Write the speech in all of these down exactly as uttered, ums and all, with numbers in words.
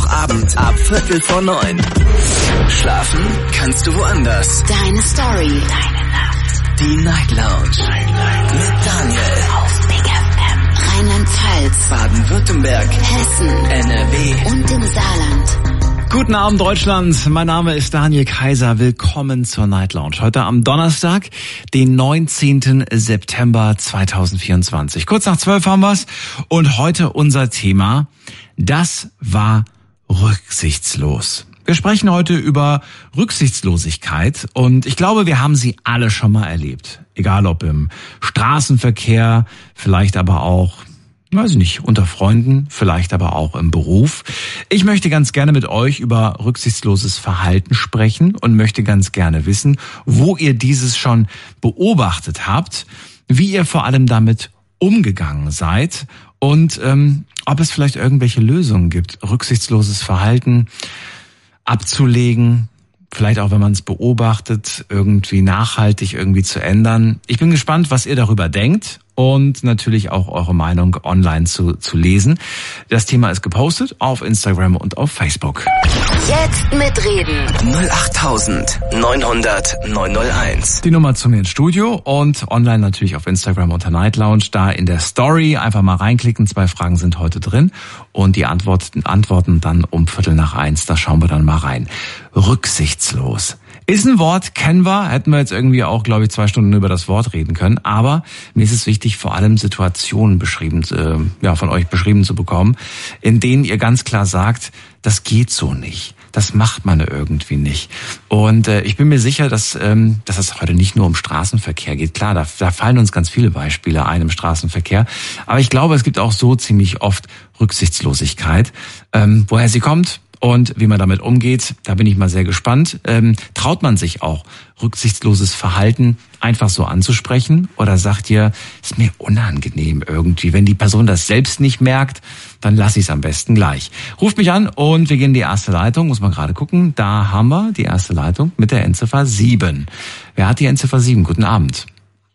Mittwochabend ab Viertel vor neun. Schlafen kannst du woanders. Deine Story. Deine Nacht. Die Night Lounge. Night, Night. Mit Daniel. Auf Big F M. Rheinland-Pfalz. Baden-Württemberg. Hessen. N R W. Und im Saarland. Guten Abend, Deutschland. Mein Name ist Daniel Kaiser. Willkommen zur Night Lounge. Heute am Donnerstag, den neunzehnten September zweitausendvierundzwanzig. Kurz nach zwölf haben wir's. Und heute unser Thema: Das war rücksichtslos. Wir sprechen heute über Rücksichtslosigkeit und ich glaube, wir haben sie alle schon mal erlebt. Egal ob im Straßenverkehr, vielleicht aber auch, weiß ich nicht, unter Freunden, vielleicht aber auch im Beruf. Ich möchte ganz gerne mit euch über rücksichtsloses Verhalten sprechen und möchte ganz gerne wissen, wo ihr dieses schon beobachtet habt, wie ihr vor allem damit umgegangen seid und ähm, ob es vielleicht irgendwelche Lösungen gibt, rücksichtsloses Verhalten abzulegen, vielleicht auch, wenn man es beobachtet, irgendwie nachhaltig irgendwie zu ändern. Ich bin gespannt, was ihr darüber denkt und natürlich auch eure Meinung online zu, zu lesen. Das Thema ist gepostet auf Instagram und auf Facebook. Jetzt mitreden. null acht neunhundert neunhunderteins. Die Nummer zu mir ins Studio und online natürlich auf Instagram unter Night Lounge. Da in der Story einfach mal reinklicken. Zwei Fragen sind heute drin und die Antworten, Antworten dann um Viertel nach eins. Da schauen wir dann mal rein. Rücksichtslos. Ist ein Wort, kennen wir, hätten wir jetzt irgendwie auch, glaube ich, zwei Stunden über das Wort reden können. Aber mir ist es wichtig, vor allem Situationen beschrieben, äh, ja, von euch beschrieben zu bekommen, in denen ihr ganz klar sagt, das geht so nicht. Das macht man irgendwie nicht. Und äh, ich bin mir sicher, dass, ähm, dass es heute nicht nur um Straßenverkehr geht. Klar, da, da fallen uns ganz viele Beispiele ein im Straßenverkehr. Aber ich glaube, es gibt auch so ziemlich oft Rücksichtslosigkeit. Ähm, woher sie kommt und wie man damit umgeht, da bin ich mal sehr gespannt. Ähm, traut man sich auch, rücksichtsloses Verhalten einfach so anzusprechen? Oder sagt ihr, ist mir unangenehm irgendwie. Wenn die Person das selbst nicht merkt, dann lasse ich es am besten gleich. Ruft mich an und wir gehen in die erste Leitung. Muss man gerade gucken. Da haben wir die erste Leitung mit der Endziffer sieben. Wer hat die Endziffer sieben? Guten Abend.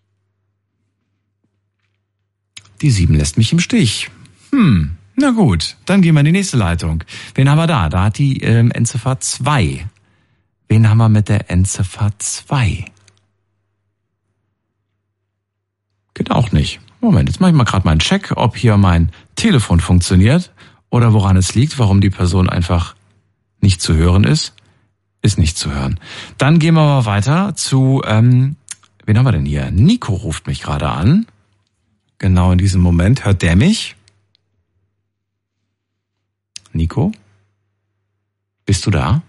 Die sieben lässt mich im Stich. Hm. Na gut, dann gehen wir in die nächste Leitung. Wen haben wir da? Da hat die ähm, Endziffer zwei. Wen haben wir mit der Endziffer zwei? Geht auch nicht. Moment, jetzt mache ich mal gerade mal einen Check, ob hier mein Telefon funktioniert oder woran es liegt, warum die Person einfach nicht zu hören ist. Ist nicht zu hören. Dann gehen wir mal weiter zu, ähm, wen haben wir denn hier? Nico ruft mich gerade an. Genau in diesem Moment. Hört der mich? Nico? Bist du da?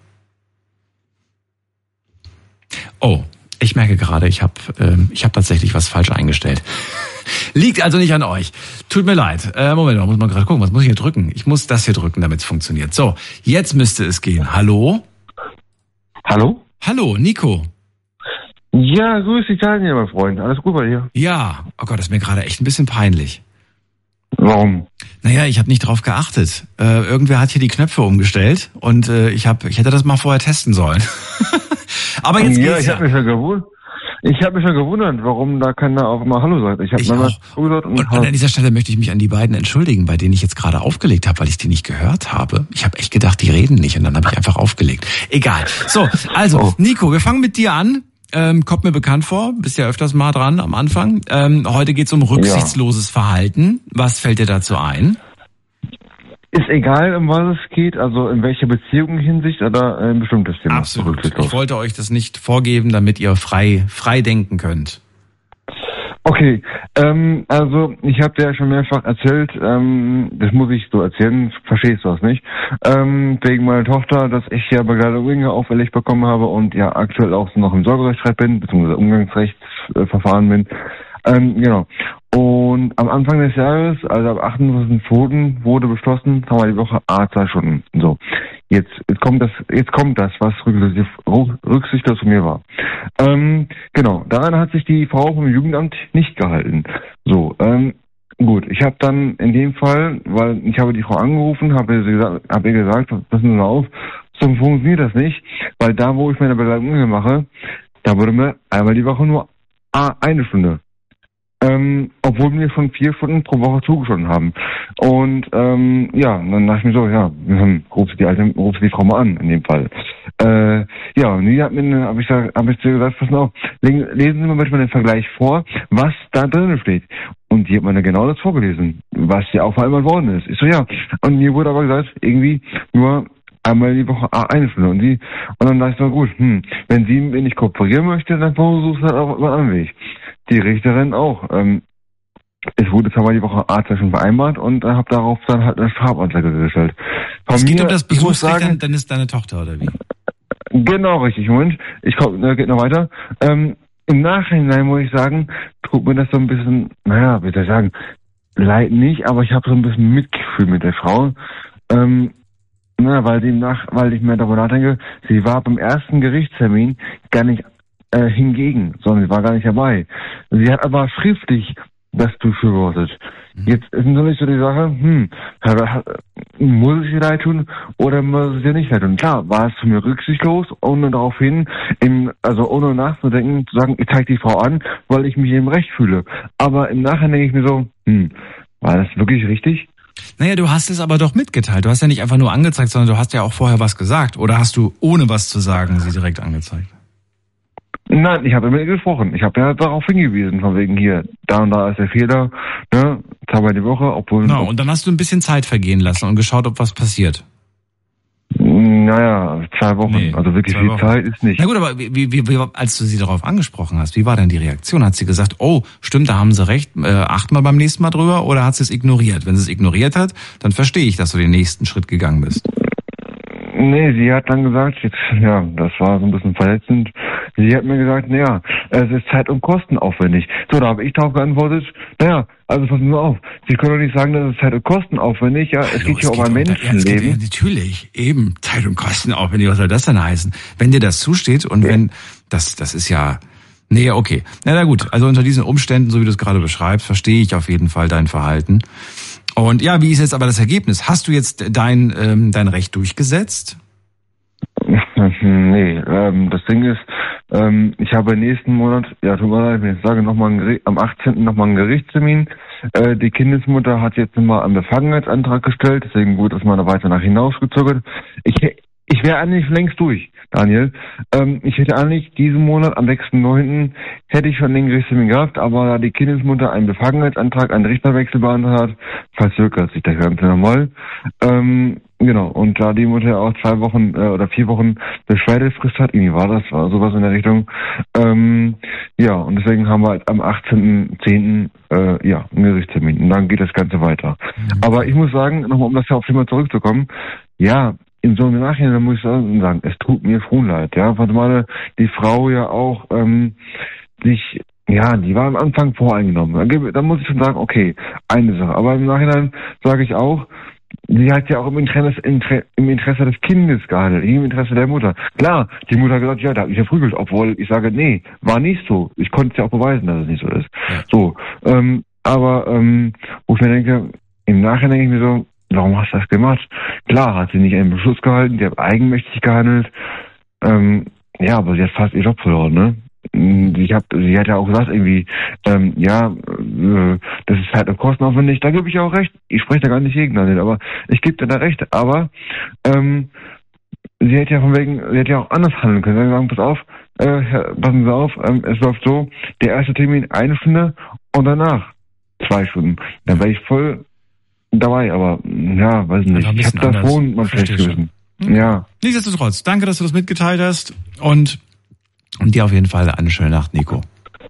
Oh, ich merke gerade, ich habe ähm, ich hab tatsächlich was falsch eingestellt. Liegt also nicht an euch. Tut mir leid. Äh, Moment, da muss man gerade gucken, was muss ich hier drücken? Ich muss das hier drücken, damit es funktioniert. So, jetzt müsste es gehen. Hallo? Hallo? Hallo, Nico. Ja, grüß dich, Daniel, mein Freund. Alles gut bei dir? Ja, oh Gott, das ist mir gerade echt ein bisschen peinlich. Warum? Naja, ich habe nicht drauf geachtet. Äh, irgendwer hat hier die Knöpfe umgestellt und äh, ich hab, ich hätte das mal vorher testen sollen. Aber jetzt ja, geht's ich ja. habe mich schon gewundert. Ich habe mich schon gewundert, warum da keiner auf einmal Hallo sagt. Ich habe Ich mal auch. zugehört und, Und, und an dieser Stelle möchte ich mich an die beiden entschuldigen, bei denen ich jetzt gerade aufgelegt habe, weil ich die nicht gehört habe. Ich habe echt gedacht, die reden nicht und dann habe ich einfach aufgelegt. Egal. So, also Oh. Nico, wir fangen mit dir an. Ähm, kommt mir bekannt vor, bist ja öfters mal dran am Anfang. Ähm, heute geht's um rücksichtsloses Verhalten. Was fällt dir dazu ein? Ist egal, um was es geht, also in welcher Beziehung Hinsicht oder ein bestimmtes Thema. Absolut. Rücksichtslos. Ich wollte euch das nicht vorgeben, damit ihr frei frei denken könnt. Okay, ähm, also ich habe dir ja schon mehrfach erzählt, ähm, das muss ich so erzählen, verstehst du das nicht, ähm, wegen meiner Tochter, dass ich ja Begleitung auferlegt bekommen habe und ja aktuell auch noch im Sorgerechtsstreit bin, beziehungsweise Umgangsrechtsverfahren bin. Ähm, genau. Und am Anfang des Jahres, also am achtundzwanzigsten zweiten wurde beschlossen, haben wir die Woche A zwei Stunden. So. Jetzt, jetzt kommt das, jetzt kommt das, was rücksichtslos von mir war. Ähm, genau. Daran hat sich die Frau vom Jugendamt nicht gehalten. So, ähm, gut. Ich habe dann in dem Fall, weil ich habe die Frau angerufen, habe ihr gesagt, habe ihr gesagt, passen Sie mal auf, so funktioniert das nicht, weil da, wo ich meine Begleitung mache, da wurde mir einmal die Woche nur A eine Stunde Ähm, obwohl wir schon vier Stunden pro Woche zugeschossen haben. Und ähm, ja, dann dachte ich mir so, ja, rufst du die alte, rufst du die Frau mal an, in dem Fall. Äh, ja, und die hat mir, habe ich, hab ich gesagt, pass auf, lesen Sie mir bitte mal den Vergleich vor, was da drin steht. Und die hat mir dann genau das vorgelesen, was ja auch vereinbart worden ist. Ich so, ja. Und mir wurde aber gesagt, irgendwie nur einmal die Woche eine Stunde. Und die, und dann dachte ich so, gut, hm, wenn sie mir nicht kooperieren möchte, dann versuchst du halt auch über einen anderen Weg. Die Richterin auch. Ähm, es wurde zweimal die Woche A zwei schon vereinbart und äh, habe darauf dann halt eine Strafanzeige gestellt. Von es geht mir, um das ich muss Besuchsrecht, sagen, dann ist deine Tochter, oder wie? Genau, richtig. Moment, ich komm, äh, geht noch weiter. Ähm, im Nachhinein muss ich sagen, tut mir das so ein bisschen, naja, wie soll ich sagen, leid nicht, aber ich habe so ein bisschen Mitgefühl mit der Frau. Ähm, na, weil sie nach, weil ich mir darüber nachdenke, sie war beim ersten Gerichtstermin gar nicht Äh, hingegen, sondern sie war gar nicht dabei. Sie hat aber schriftlich das befürwortet. Mhm. Jetzt ist natürlich so die Sache, hm, muss ich ihr leid tun oder muss ich ihr nicht leid tun? Klar, war es zu mir rücksichtslos, ohne darauf hin, im, also ohne nachzudenken, zu sagen, ich zeige die Frau an, weil ich mich im Recht fühle. Aber im Nachhinein denke ich mir so, hm, war das wirklich richtig? Naja, du hast es aber doch mitgeteilt. Du hast ja nicht einfach nur angezeigt, sondern du hast ja auch vorher was gesagt. Oder hast du, ohne was zu sagen, sie direkt angezeigt? Nein, ich habe mit ihr gesprochen. Ich habe ja darauf hingewiesen, von wegen hier, da und da ist der Fehler, ne, zweimal die Woche, obwohl... Genau, und dann hast du ein bisschen Zeit vergehen lassen und geschaut, ob was passiert. Naja, zwei Wochen, nee, also wirklich viel Wochen. Zeit ist nicht. Na gut, aber wie, wie, wie, als du sie darauf angesprochen hast, wie war denn die Reaktion? Hat sie gesagt, oh, stimmt, da haben sie recht, äh, acht mal beim nächsten Mal drüber, oder hat sie es ignoriert? Wenn sie es ignoriert hat, dann verstehe ich, dass du den nächsten Schritt gegangen bist. Nee, sie hat dann gesagt, jetzt, ja, das war so ein bisschen verletzend. Sie hat mir gesagt, naja, es ist zeit- und kostenaufwendig. So, da habe ich darauf geantwortet, naja, also passen Sie auf, Sie können doch nicht sagen, das ist zeit- und kostenaufwendig, ja, es Hallo, geht hier um ein Menschenleben. Ja, natürlich, eben, zeit- und kostenaufwendig, was soll das denn heißen? Wenn dir das zusteht und ja. wenn, das, das ist ja, nee, okay. Na, na gut, also unter diesen Umständen, so wie du es gerade beschreibst, verstehe ich auf jeden Fall dein Verhalten. Und ja, wie ist jetzt aber das Ergebnis? Hast du jetzt dein ähm, dein Recht durchgesetzt? Nee, ähm, das Ding ist, ähm, ich habe nächsten Monat, ja, tut mir leid, wenn ich sage, noch mal ein, am achtzehnten nochmal einen Gerichtstermin. Äh, die Kindesmutter hat jetzt nochmal einen Befangenheitsantrag gestellt, deswegen wurde das mal weiter nach hinausgezögert. Ich, ich wäre eigentlich längst durch, Daniel. Ähm, ich hätte eigentlich diesen Monat, am sechsten neunten hätte ich schon den Gerichtstermin gehabt, aber da die Kindesmutter einen Befangenheitsantrag, einen Richterwechsel beantragt hat, verzögert sich das Ganze nochmal. Ähm, genau, und da die Mutter auch zwei Wochen äh, oder vier Wochen Beschwerdefrist hat, irgendwie war das, war sowas in der Richtung. Ähm, ja, und deswegen haben wir halt am achtzehnten zehnten Äh, ja, einen Gerichtstermin. Und dann geht das Ganze weiter. Mhm. Aber ich muss sagen, nochmal um das auf Thema zurückzukommen, ja, in so einem Nachhinein muss ich sagen, es tut mir schon leid, ja, weil mal die Frau ja auch ähm, sich, ja, die war am Anfang voreingenommen. Da, da muss ich schon sagen, okay, eine Sache. Aber im Nachhinein sage ich auch, sie hat ja auch im Interesse, im Interesse des Kindes gehandelt, im Interesse der Mutter. Klar, die Mutter hat gesagt, ja, da hat mich verprügelt, obwohl ich sage, nee, war nicht so. Ich konnte es ja auch beweisen, dass es nicht so ist. Ja. So, ähm, aber ähm, wo ich mir denke, im Nachhinein denke ich mir so, warum hast du das gemacht? Klar, hat sie nicht einen Beschluss gehalten, die hat eigenmächtig gehandelt. Ähm, ja, aber sie hat fast ihr Job verloren, ne? Ich hab, sie hat ja auch gesagt, irgendwie, ähm, ja, äh, das ist halt kostenaufwendig. Da gebe ich auch recht. Ich spreche da gar nicht gegen, aber ich gebe dir da recht. Aber ähm, sie hätte ja von wegen, sie hätte ja auch anders handeln können. Sie sagen, pass auf, äh, passen Sie auf, ähm, es läuft so, der erste Termin eine Stunde und danach zwei Stunden. Dann wäre ich voll dabei, aber ja, weiß nicht. Ich habe da schon mal schlecht gewesen. Hm. Ja. Nichtsdestotrotz, danke, dass du das mitgeteilt hast und, und dir auf jeden Fall eine schöne Nacht, Nico.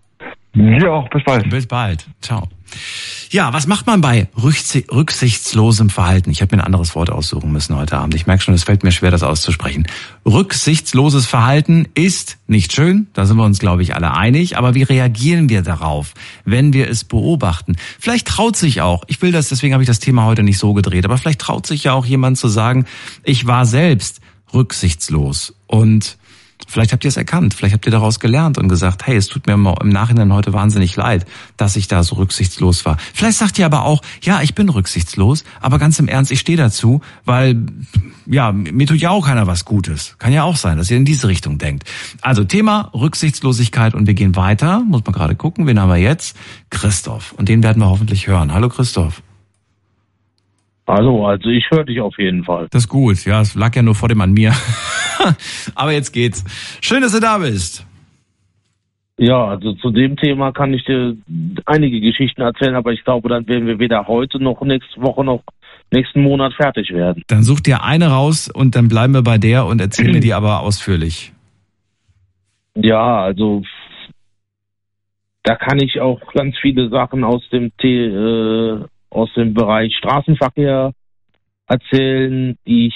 Ja, auch bis bald. Bis bald. Ciao. Ja, was macht man bei rücksichtslosem Verhalten? Ich habe mir ein anderes Wort aussuchen müssen heute Abend. Ich merke schon, es fällt mir schwer, das auszusprechen. Rücksichtsloses Verhalten ist nicht schön, da sind wir uns, glaube ich, alle einig. Aber wie reagieren wir darauf, wenn wir es beobachten? Vielleicht traut sich auch, ich will das, deswegen habe ich das Thema heute nicht so gedreht, aber vielleicht traut sich ja auch jemand zu sagen, ich war selbst rücksichtslos und Vielleicht habt ihr es erkannt, vielleicht habt ihr daraus gelernt und gesagt, hey, es tut mir im Nachhinein heute wahnsinnig leid, dass ich da so rücksichtslos war. Vielleicht sagt ihr aber auch, ja, ich bin rücksichtslos, aber ganz im Ernst, ich stehe dazu, weil, ja, mir tut ja auch keiner was Gutes. Kann ja auch sein, dass ihr in diese Richtung denkt. Also Thema Rücksichtslosigkeit und wir gehen weiter, muss man gerade gucken, wen haben wir jetzt? Christoph, und den werden wir hoffentlich hören. Hallo Christoph. Hallo, also ich höre dich auf jeden Fall. Das ist gut, ja, es lag ja nur vor dem an mir. Aber jetzt geht's. Schön, dass du da bist. Ja, also zu dem Thema kann ich dir einige Geschichten erzählen, aber ich glaube, dann werden wir weder heute noch nächste Woche noch nächsten Monat fertig werden. Dann such dir eine raus und dann bleiben wir bei der und erzähl mir die aber ausführlich. Ja, also da kann ich auch ganz viele Sachen aus dem T, äh, aus dem Bereich Straßenverkehr erzählen. Ich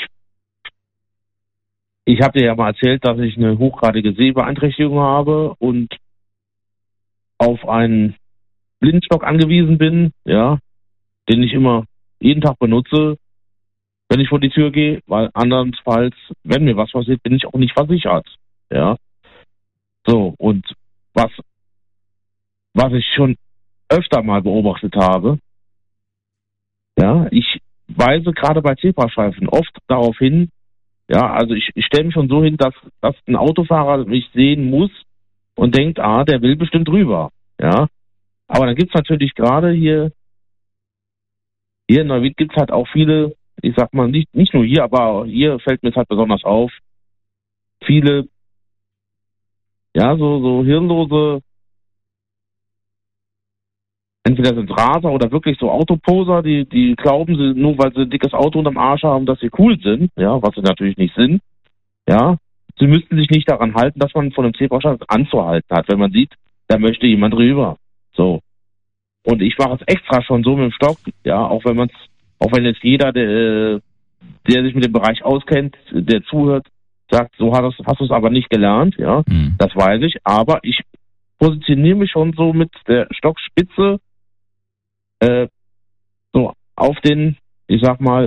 Ich habe dir ja mal erzählt, dass ich eine hochgradige Sehbeeinträchtigung habe und auf einen Blindenstock angewiesen bin, ja, den ich immer jeden Tag benutze, wenn ich vor die Tür gehe, weil andernfalls, wenn mir was passiert, bin ich auch nicht versichert, ja. So, und was, was ich schon öfter mal beobachtet habe, ja, ich weise gerade bei Zebrastreifen oft darauf hin, ja, also ich, ich stelle mich schon so hin, dass, dass ein Autofahrer mich sehen muss und denkt, ah, der will bestimmt rüber, ja. Aber dann gibt's natürlich gerade hier, hier in Neuwied gibt's halt auch viele, ich sag mal, nicht, nicht nur hier, aber hier fällt mir es halt besonders auf, viele, ja, so, so hirnlose, entweder sind Raser oder wirklich so Autoposer, die, die glauben, sie, nur weil sie ein dickes Auto unterm Arsch haben, dass sie cool sind, ja, was sie natürlich nicht sind, ja. Sie müssten sich nicht daran halten, dass man von einem Zebrastreifen anzuhalten hat, wenn man sieht, da möchte jemand rüber. So. Und ich mache es extra schon so mit dem Stock, ja, auch wenn man es, auch wenn jetzt jeder, der, der sich mit dem Bereich auskennt, der zuhört, sagt, so hast, hast du es aber nicht gelernt, ja, mhm. Das weiß ich, aber ich positioniere mich schon so mit der Stockspitze äh, so auf den, ich sag mal,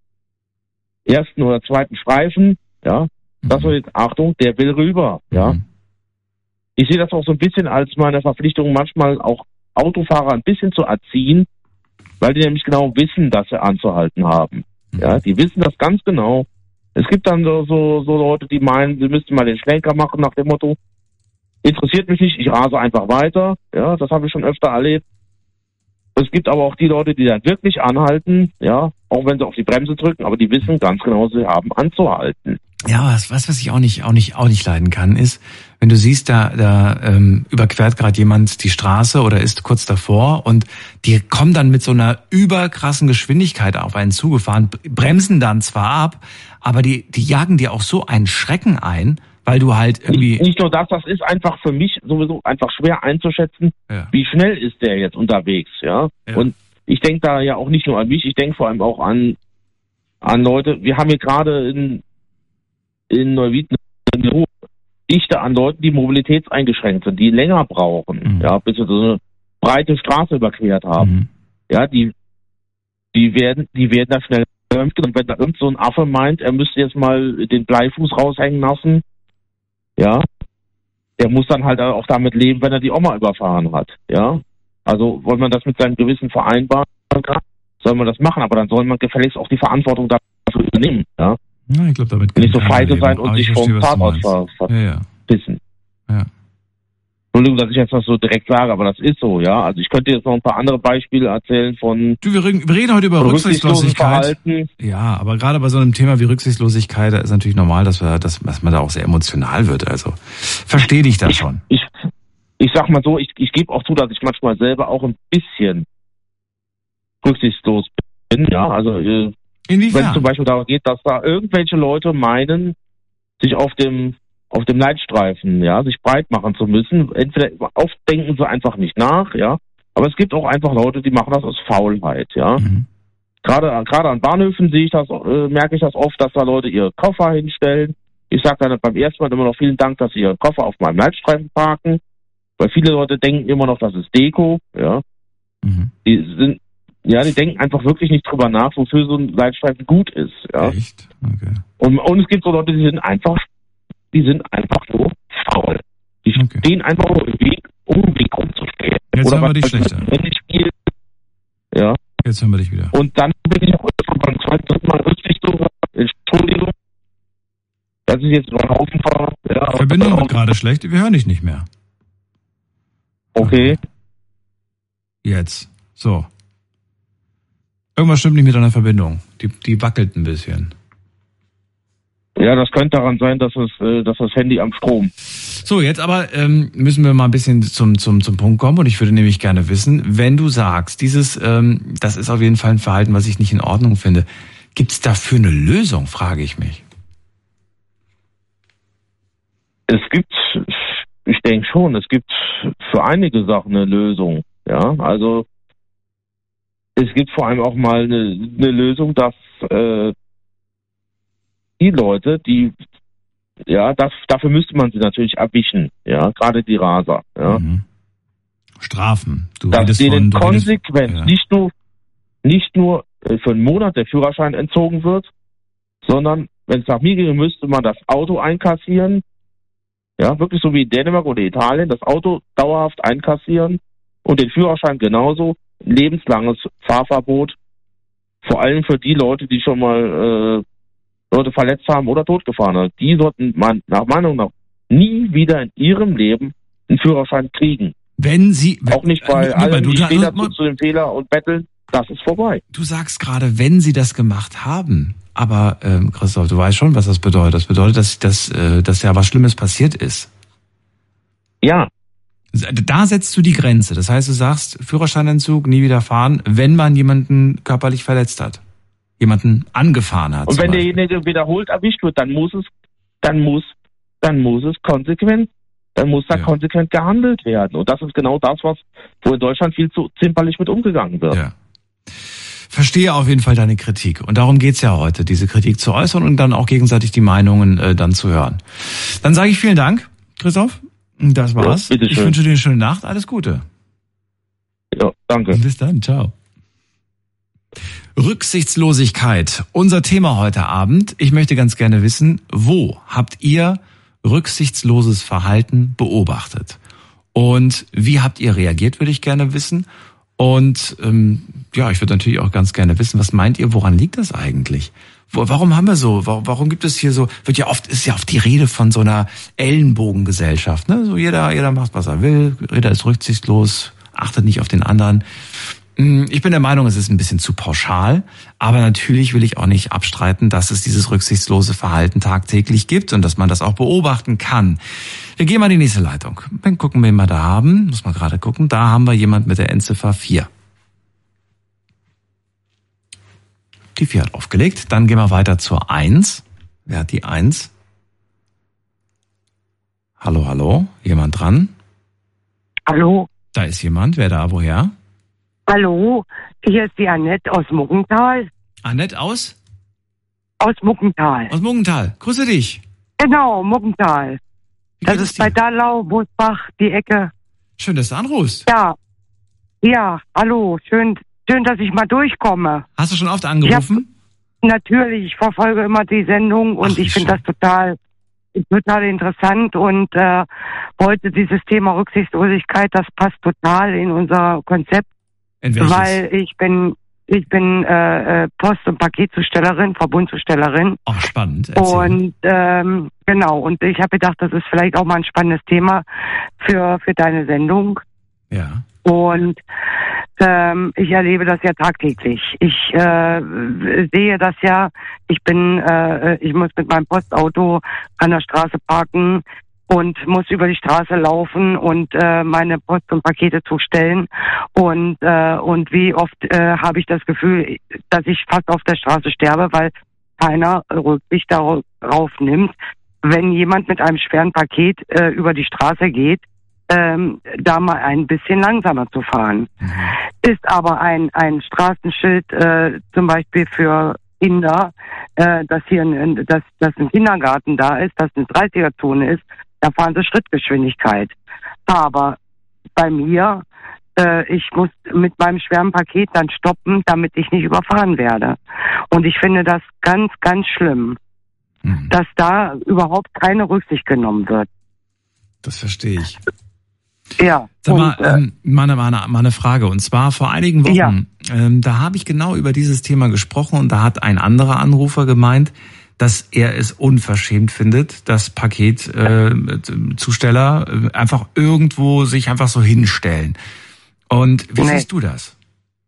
ersten oder zweiten Streifen, ja, mhm. Das war jetzt, Achtung, der will rüber, ja. Mhm. Ich sehe das auch so ein bisschen als meine Verpflichtung, manchmal auch Autofahrer ein bisschen zu erziehen, weil die nämlich genau wissen, dass sie anzuhalten haben. Mhm. Ja, die wissen das ganz genau. Es gibt dann so, so, so Leute, die meinen, sie müssten mal den Schlenker machen nach dem Motto, interessiert mich nicht, ich rase einfach weiter. Ja, das habe ich schon öfter erlebt. Es gibt aber auch die Leute, die dann wirklich anhalten, ja, auch wenn sie auf die Bremse drücken, aber die wissen ganz genau, sie haben anzuhalten. Ja, was, was, was ich auch nicht, auch nicht, auch nicht leiden kann, ist, wenn du siehst, da, da ähm, überquert gerade jemand die Straße oder ist kurz davor und die kommen dann mit so einer überkrassen Geschwindigkeit auf einen zugefahren, bremsen dann zwar ab, aber die, die jagen dir auch so einen Schrecken ein, weil du halt irgendwie... Nicht, nicht nur das, das ist einfach für mich sowieso einfach schwer einzuschätzen, ja. Wie schnell ist der jetzt unterwegs, ja. ja. Und ich denke da ja auch nicht nur an mich, ich denke vor allem auch an, an Leute, wir haben hier gerade in in Neuwied eine hohe Dichte an Leuten, die mobilitätseingeschränkt sind, die länger brauchen, mhm. ja, bis sie so eine breite Straße überquert haben. Mhm. Ja, die, die werden, die werden da schnell, und wenn da irgend so ein Affe meint, er müsste jetzt mal den Bleifuß raushängen lassen, ja, der muss dann halt auch damit leben, wenn er die Oma überfahren hat, ja. Also, wenn man das mit seinem Gewissen vereinbaren kann, soll man das machen, aber dann soll man gefälligst auch die Verantwortung dafür übernehmen, ja. Ja, ich glaube, damit nicht so feige sein und sich vom Pfad aus verpissen. Ja, ja. Entschuldigung, dass ich jetzt das so direkt sage, aber das ist so, ja. Also ich könnte jetzt noch ein paar andere Beispiele erzählen von... Du, wir reden, wir reden heute über Rücksichtslosigkeit. Ja, aber gerade bei so einem Thema wie Rücksichtslosigkeit ist natürlich normal, dass, wir, dass, dass man da auch sehr emotional wird. Also verstehe dich da schon. Ich, ich, ich sag mal so, ich, ich gebe auch zu, dass ich manchmal selber auch ein bisschen rücksichtslos bin, ja. Also... Inwiefern? Wenn es zum Beispiel darum geht, dass da irgendwelche Leute meinen, sich auf dem auf dem Leitstreifen, ja, sich breit machen zu müssen. Entweder oft denken sie einfach nicht nach, ja. Aber es gibt auch einfach Leute, die machen das aus Faulheit, ja. Mhm. Gerade gerade an Bahnhöfen sehe ich das, äh, merke ich das oft, dass da Leute ihre Koffer hinstellen. Ich sage dann beim ersten Mal immer noch vielen Dank, dass sie ihre Koffer auf meinem Leitstreifen parken, weil viele Leute denken immer noch, das ist Deko, ja. Mhm. Die sind Ja, die denken einfach wirklich nicht drüber nach, wofür so ein Leitstreifen gut ist. Ja. Echt? Okay. Und, und es gibt so Leute, die sind einfach, die sind einfach nur faul. Die Okay. stehen einfach nur im Weg, um im Weg rumzustehen. Jetzt Oder hören wir was dich weiß schlechter. ich, wenn ich spiele. Ja. Jetzt hören wir dich wieder. Und dann bin ich auch beim zweiten dritten Mal richtig so, Entschuldigung, dass ich jetzt über den Haufen fahre. Ja, Verbindung wird gerade schlecht, wir hören dich nicht mehr. Okay. Jetzt. So. Irgendwas stimmt nicht mit deiner Verbindung. Die, die wackelt ein bisschen. Ja, das könnte daran sein, dass es, äh, dass das Handy am Strom. So, jetzt aber ähm, müssen wir mal ein bisschen zum, zum, zum Punkt kommen und ich würde nämlich gerne wissen, wenn du sagst, dieses, ähm, das ist auf jeden Fall ein Verhalten, was ich nicht in Ordnung finde, gibt es dafür eine Lösung, frage ich mich. Es gibt, ich denke schon, es gibt für einige Sachen eine Lösung. Ja, also es gibt vor allem auch mal eine, eine Lösung, dass äh, die Leute, die, ja, das, dafür müsste man sie natürlich erwischen, ja, gerade die Raser, ja. Mhm. Strafen. Du Dass redest denen von, du redest- konsequent ja. nicht nur, nicht nur äh, für einen Monat der Führerschein entzogen wird, sondern wenn es nach mir ginge, müsste man das Auto einkassieren, ja, wirklich so wie in Dänemark oder Italien, das Auto dauerhaft einkassieren und den Führerschein genauso, lebenslanges Fahrverbot, vor allem für die Leute, die schon mal äh, Leute verletzt haben oder totgefahren haben. Die sollten man nach meiner Meinung nach nie wieder in ihrem Leben einen Führerschein kriegen. Wenn sie... Auch nicht bei Äh, allen, du, die du, stehen dazu du, zu dem Fehler und betteln. Das ist vorbei. du sagst gerade, wenn sie das gemacht haben, aber ähm, Christoph, du weißt schon, was das bedeutet. Das bedeutet, dass, dass, äh, dass ja was Schlimmes passiert ist. Ja, Da setzt du die Grenze. Das heißt, du sagst, Führerscheinentzug, nie wieder fahren, wenn man jemanden körperlich verletzt hat. Jemanden angefahren hat. und zum wenn Beispiel. derjenige wiederholt erwischt wird, dann muss es, dann muss, dann muss es konsequent, dann muss da Ja. konsequent gehandelt werden. Und das ist genau das, was, wo in Deutschland viel zu zimperlich mit umgegangen wird. Ja. Verstehe auf jeden Fall deine Kritik. Und darum geht's ja heute, diese Kritik zu äußern und dann auch gegenseitig die Meinungen äh, dann zu hören. Dann sage ich vielen Dank, Christoph. Das war's. Ja, bitteschön. Ich wünsche dir eine schöne Nacht. Alles Gute. Ja, danke. Bis dann. Ciao. Rücksichtslosigkeit. Unser Thema heute Abend. Ich möchte ganz gerne wissen, wo habt ihr rücksichtsloses Verhalten beobachtet? Und wie habt ihr reagiert, würde ich gerne wissen. Und ähm, ja, ich würde natürlich auch ganz gerne wissen, was meint ihr, woran liegt das eigentlich? Wo, warum haben wir so, warum, warum gibt es hier so, wird ja oft, ist ja oft die Rede von so einer Ellenbogengesellschaft, ne? So jeder, jeder macht, was er will, jeder ist rücksichtslos, achtet nicht auf den anderen. Ich bin der Meinung, es ist ein bisschen zu pauschal, aber natürlich will ich auch nicht abstreiten, dass es dieses rücksichtslose Verhalten tagtäglich gibt und dass man das auch beobachten kann. Wir gehen mal in die nächste Leitung. Dann gucken, wen wir da haben. Muss man gerade gucken. Da haben wir jemand mit der Endziffer vier. Die vier hat aufgelegt. Dann gehen wir weiter zur eins. Wer hat die eins? Hallo, hallo. Jemand dran? Hallo, Da ist jemand. Wer da? Woher? hallo, hier ist die Annette aus Muggental. Annette aus? Aus Muggental. Aus Muggental. Grüße dich. Genau, Muggental. Wie Das geht es ist bei dir? Dallau, Bosbach, die Ecke. Schön, dass du anrufst. Ja, ja, hallo, schön, schön, dass ich mal durchkomme. Hast du schon oft angerufen? Natürlich, ich verfolge immer die Sendung und Ach, wie ich finde schön. das total, total interessant und äh, heute dieses Thema Rücksichtslosigkeit, das passt total in unser Konzept. In welches? Weil ich bin, ich bin äh, äh, Post- und Paketzustellerin, Verbundzustellerin. Oh, spannend. Erzähl. Und ähm, genau, und ich habe gedacht, das ist vielleicht auch mal ein spannendes Thema für für deine Sendung. Ja. Und ähm, ich erlebe das ja tagtäglich. Ich äh, sehe das ja. Ich bin, äh, ich muss mit meinem Postauto an der Straße parken und muss über die Straße laufen und äh, meine Post und Pakete zustellen. Und äh, und wie oft äh, habe ich das Gefühl, dass ich fast auf der Straße sterbe, weil keiner Rücksicht darauf nimmt, wenn jemand mit einem schweren Paket äh, über die Straße geht, ähm, da mal ein bisschen langsamer zu fahren. Mhm. Ist aber ein ein Straßenschild äh, zum Beispiel für Kinder, äh, dass hier ein, dass, dass ein Kindergarten da ist, dass eine dreißiger-Zone ist, da fahren sie Schrittgeschwindigkeit. Aber bei mir, äh, ich muss mit meinem schweren Paket dann stoppen, damit ich nicht überfahren werde. Und ich finde das ganz, ganz schlimm. mhm. dass da überhaupt keine Rücksicht genommen wird. Das verstehe ich. Ja. Sag mal, und, äh, ähm, mal, eine, mal eine Frage. Und zwar vor einigen Wochen, ja. ähm, da habe ich genau über dieses Thema gesprochen und da hat ein anderer Anrufer gemeint, dass er es unverschämt findet, dass Paketzusteller äh, einfach irgendwo sich einfach so hinstellen. Und wie nee. siehst du das?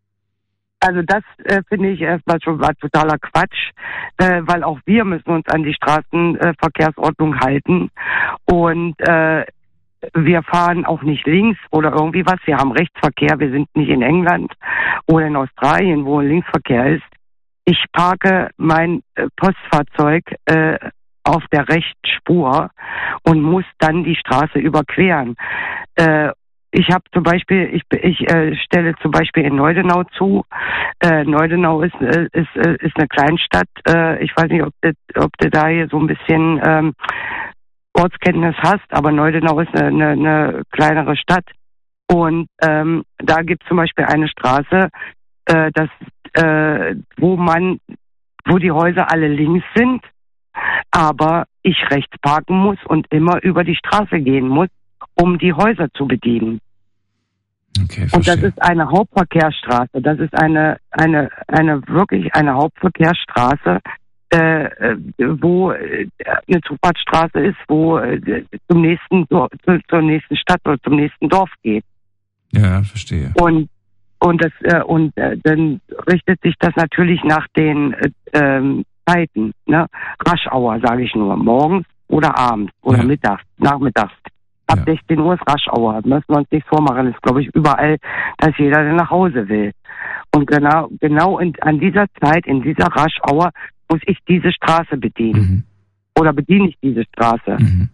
Also das äh, finde ich erstmal schon mal totaler Quatsch, äh, weil auch wir müssen uns an die Straßenverkehrsordnung äh, halten und äh, wir fahren auch nicht links oder irgendwie was. Wir haben Rechtsverkehr. Wir sind nicht in England oder in Australien, wo Linksverkehr ist. Ich parke mein äh, Postfahrzeug äh, auf der rechten Spur und muss dann die Straße überqueren. Äh, ich habe zum Beispiel, ich, ich äh, stelle zum Beispiel in Neudenau zu. Äh, Neudenau ist, äh, ist, äh, ist eine Kleinstadt. Äh, ich weiß nicht, ob du, ob du da hier so ein bisschen ähm, Ortskenntnis hast, aber Neudenau ist eine, eine, eine kleinere Stadt. Und ähm, da gibt es zum Beispiel eine Straße, äh, das, äh, wo man, wo die Häuser alle links sind, aber ich rechts parken muss und immer über die Straße gehen muss, um die Häuser zu bedienen. Okay, verstehe. Und das ist eine Hauptverkehrsstraße. Das ist eine eine eine wirklich eine Hauptverkehrsstraße. Äh, wo äh, eine Zufahrtsstraße ist, wo äh, zum nächsten Dorf, zu, zur nächsten Stadt oder zum nächsten Dorf geht. Ja, verstehe. Und und das äh, und äh, dann richtet sich das natürlich nach den äh, ähm, Zeiten, ne? Rush Hour, sage ich nur, morgens oder abends oder ja. mittags, nachmittags. Ab ja. sechzehn Uhr ist Rush Hour. Müssen wir uns nicht vormachen. Das ist, glaube ich, überall, dass jeder nach Hause will. Und genau genau in, an dieser Zeit, in dieser Rush Hour muss ich diese Straße bedienen. Mhm. Oder bediene ich diese Straße. Mhm.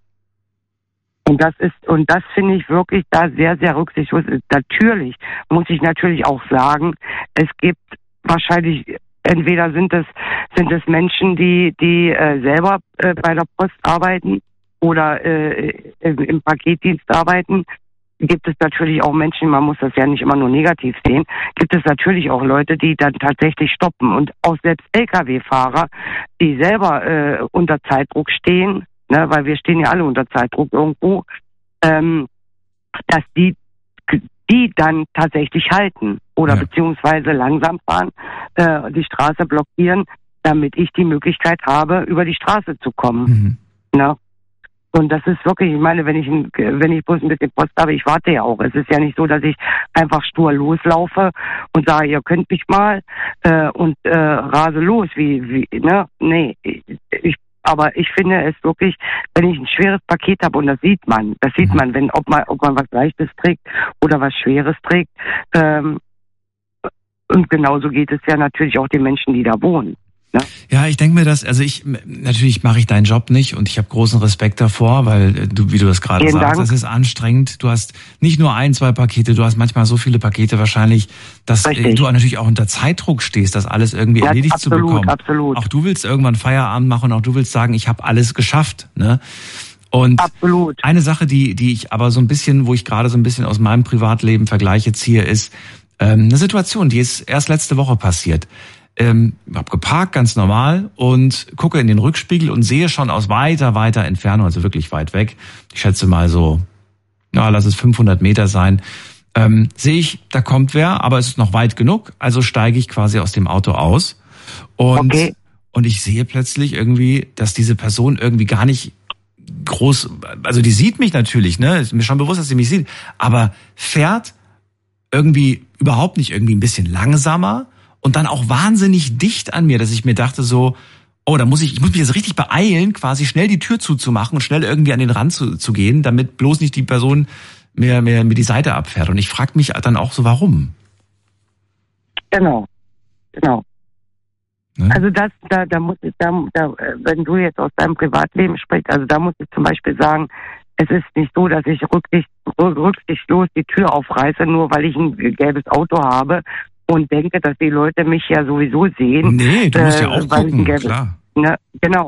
Und das ist, und das finde ich wirklich da sehr, sehr rücksichtslos. Natürlich muss ich natürlich auch sagen, es gibt wahrscheinlich, entweder sind es, sind es Menschen, die, die äh, selber äh, bei der Post arbeiten oder äh, im, im Paketdienst arbeiten. Gibt es natürlich auch Menschen, man muss das ja nicht immer nur negativ sehen, gibt es natürlich auch Leute, die dann tatsächlich stoppen. Und auch selbst L K W-Fahrer, die selber äh, unter Zeitdruck stehen, ne, weil wir stehen ja alle unter Zeitdruck irgendwo, ähm, dass die die dann tatsächlich halten oder ja. beziehungsweise langsam fahren, äh, die Straße blockieren, damit ich die Möglichkeit habe, über die Straße zu kommen. Mhm. Ne? Und das ist wirklich, ich meine, wenn ich wenn ich bloß ein bisschen Post habe, ich warte ja auch. Es ist ja nicht so, dass ich einfach stur loslaufe und sage, ihr könnt mich mal äh, und äh, rase los, wie, wie, ne? Nee, ich, aber ich finde es wirklich, wenn ich ein schweres Paket habe und das sieht man, das sieht man, wenn ob man ob man was Leichtes trägt oder was Schweres trägt. Ähm, und genauso geht es ja natürlich auch den Menschen, die da wohnen. Ja, ja, ich denke mir das, also ich, natürlich mache ich deinen Job nicht und ich habe großen Respekt davor, weil du, wie du das gerade sagst, es ist anstrengend. Du hast nicht nur ein, zwei Pakete, du hast manchmal so viele Pakete wahrscheinlich, dass Richtig. du natürlich auch unter Zeitdruck stehst, das alles irgendwie ja, erledigt absolut, zu bekommen. Absolut. Auch du willst irgendwann Feierabend machen und auch du willst sagen, ich habe alles geschafft, ne? Und absolut. Eine Sache, die, die ich aber so ein bisschen, wo ich gerade so ein bisschen aus meinem Privatleben Vergleiche ziehe, ist ähm, eine Situation, die ist erst letzte Woche passiert. Ähm, hab geparkt, ganz normal, und gucke in den Rückspiegel und sehe schon aus weiter, weiter Entfernung, also wirklich weit weg, ich schätze mal so, ja, lass es fünfhundert Meter sein, ähm, sehe ich, da kommt wer, aber es ist noch weit genug, also steige ich quasi aus dem Auto aus und, okay. und ich sehe plötzlich irgendwie, dass diese Person irgendwie gar nicht groß, also die sieht mich natürlich, ne, ist mir schon bewusst, dass sie mich sieht, aber fährt irgendwie überhaupt nicht irgendwie ein bisschen langsamer, und dann auch wahnsinnig dicht an mir, dass ich mir dachte so, oh, da muss ich, ich muss mich jetzt richtig beeilen, quasi schnell die Tür zuzumachen und schnell irgendwie an den Rand zu, zu gehen, damit bloß nicht die Person mir, mir, mir die Seite abfährt. Und ich frage mich dann auch so, warum? Genau, genau. Ne? Also das, da, da muss ich, da, da, wenn du jetzt aus deinem Privatleben sprichst, also da muss ich zum Beispiel sagen, es ist nicht so, dass ich rücksicht, rücksichtslos die Tür aufreiße, nur weil ich ein gelbes Auto habe und denke, dass die Leute mich ja sowieso sehen. Nee, du musst äh, ja auch gucken, gelbes, klar. Ne, genau.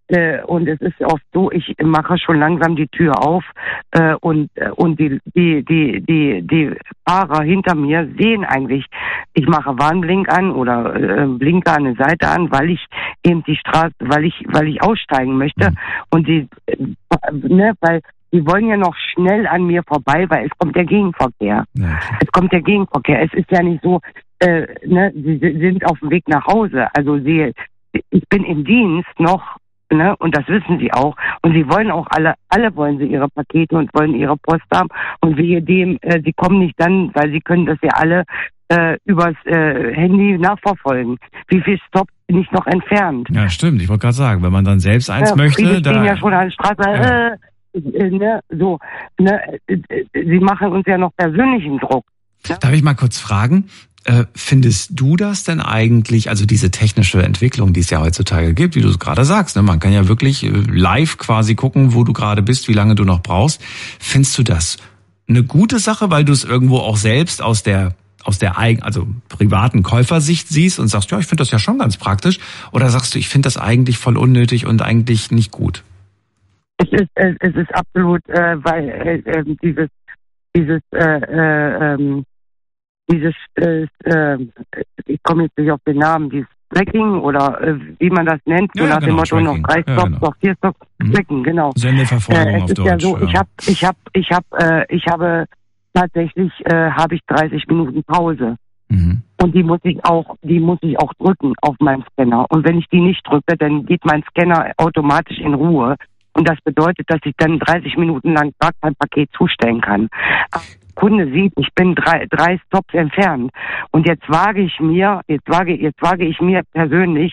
äh, und es ist oft so, ich mache schon langsam die Tür auf äh, und äh, und die die die die die Fahrer hinter mir sehen eigentlich, ich mache Warnblink an oder äh, Blinker an der Seite an, weil ich eben die Straße, weil ich weil ich aussteigen möchte, und die äh, ne, weil die wollen ja noch schnell an mir vorbei, weil es kommt der Gegenverkehr. Ja. Es kommt der Gegenverkehr. Es ist ja nicht so, äh, ne, sie sind auf dem Weg nach Hause. Also sie, ich bin im Dienst noch, ne, und das wissen sie auch. Und sie wollen auch alle, alle wollen sie ihre Pakete und wollen ihre Post haben. Und wehe dem, äh, sie kommen nicht dann, weil sie können das ja alle äh, übers äh, Handy nachverfolgen. Wie viel Stopp bin ich noch entfernt? Ja, stimmt. Ich wollte gerade sagen, wenn man dann selbst eins ja, möchte, die da stehen ja schon an der Straße. Ja. Äh, äh, ne, so, ne, äh, sie machen uns ja noch persönlichen Druck. Ne? Darf ich mal kurz fragen? Äh, findest du das denn eigentlich, also diese technische Entwicklung, die es ja heutzutage gibt, wie du es gerade sagst, ne, man kann ja wirklich äh, live quasi gucken, wo du gerade bist, wie lange du noch brauchst. Findest du das eine gute Sache, weil du es irgendwo auch selbst aus der aus der eigen, also privaten Käufersicht siehst und sagst, ja, ich finde das ja schon ganz praktisch, oder sagst du, ich finde das eigentlich voll unnötig und eigentlich nicht gut? Es ist, es, es ist absolut, äh, weil äh, äh, dieses, dieses, äh, äh, ähm, dieses, äh, äh, ich komme jetzt nicht auf den Namen, dieses Tracking oder äh, wie man das nennt, ja, so nach genau, dem Motto Tracking. noch drei Stops, ja, genau. noch vier Stops, mhm. Tracken, genau. Sendeverfolgung äh, auf es Deutsch. ist ja so, ja. ich habe, ich habe, ich habe, äh, ich habe tatsächlich äh, habe ich dreißig Minuten Pause. Mhm. Und die muss ich auch, die muss ich auch drücken auf meinem Scanner. Und wenn ich die nicht drücke, dann geht mein Scanner automatisch in Ruhe. Und das bedeutet, dass ich dann dreißig Minuten lang gar kein Paket zustellen kann. Der Kunde sieht, ich bin drei, drei Stops entfernt. Und jetzt wage ich mir, jetzt wage, jetzt wage ich mir persönlich,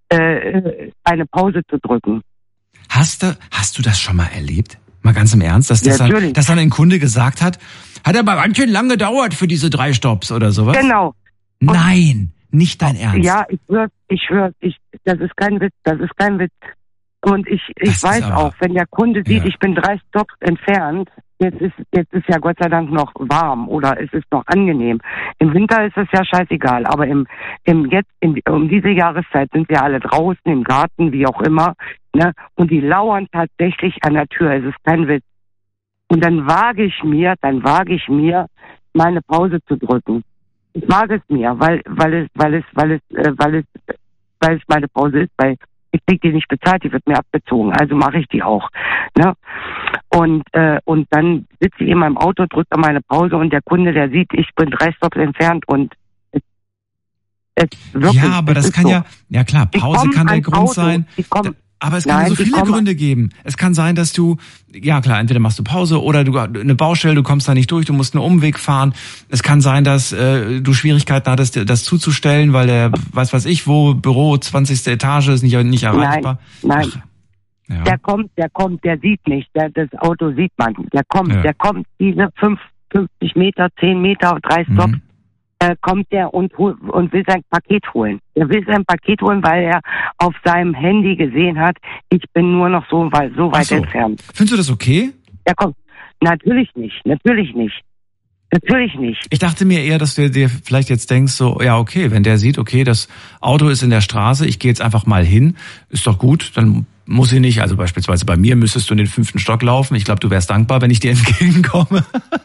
äh, eine Pause zu drücken. Hast du, hast du das schon mal erlebt? Mal ganz im Ernst, dass, das Ja, dann, dass dann ein Kunde gesagt hat, hat aber ganz schön lange gedauert für diese drei Stops oder sowas? Genau. Nein, nicht dein Ernst. Ja, ich schwör, ich schwör, ich, das ist kein Witz, das ist kein Witz. Und ich, ich weiß aber auch, wenn der Kunde sieht, ja. ich bin drei Stops entfernt, jetzt ist, jetzt ist ja Gott sei Dank noch warm oder es ist noch angenehm. Im Winter ist es ja scheißegal, aber im, im jetzt, in, um diese Jahreszeit sind wir alle draußen, im Garten, wie auch immer, ne? Und die lauern tatsächlich an der Tür, es ist kein Witz. Und dann wage ich mir, dann wage ich mir, meine Pause zu drücken. Ich wage es mir, weil, weil es, weil es, weil es, äh, weil es, weil es meine Pause ist, weil ich krieg die nicht bezahlt, die wird mir abgezogen, also mache ich die auch. Ne? Und äh, und dann sitze ich in meinem Auto, drücke meine Pause und der Kunde, der sieht, ich bin drei Stops entfernt und es, es wirklich. Ja, aber das kann so. ja, ja klar, Pause kann der Grund Auto, sein. Aber es kann Nein, so viele kommen. Gründe geben. Es kann sein, dass du, ja klar, entweder machst du Pause oder du eine Baustelle, du kommst da nicht durch, du musst einen Umweg fahren. Es kann sein, dass äh, du Schwierigkeiten hattest, das zuzustellen, weil der, weiß was ich wo, Büro, zwanzigste Etage ist nicht, nicht erreichbar. Nein, nein. Ach, ja. Der kommt, der kommt, der sieht nicht, der, das Auto sieht man. Der kommt, ja. der kommt diese fünf, fünfzig Meter, zehn Meter, drei Stops. Mhm. Äh, kommt der und, und will sein Paket holen. Er will sein Paket holen, weil er auf seinem Handy gesehen hat, ich bin nur noch so weit, so weit so. entfernt. Findest du das okay? Er kommt. Natürlich nicht, natürlich nicht. Natürlich nicht. Ich dachte mir eher, dass du dir vielleicht jetzt denkst, so, ja okay, wenn der sieht, okay, das Auto ist in der Straße, ich gehe jetzt einfach mal hin, ist doch gut, dann muss ich nicht, also beispielsweise bei mir müsstest du in den fünften Stock laufen. Ich glaube, du wärst dankbar, wenn ich dir entgegenkomme.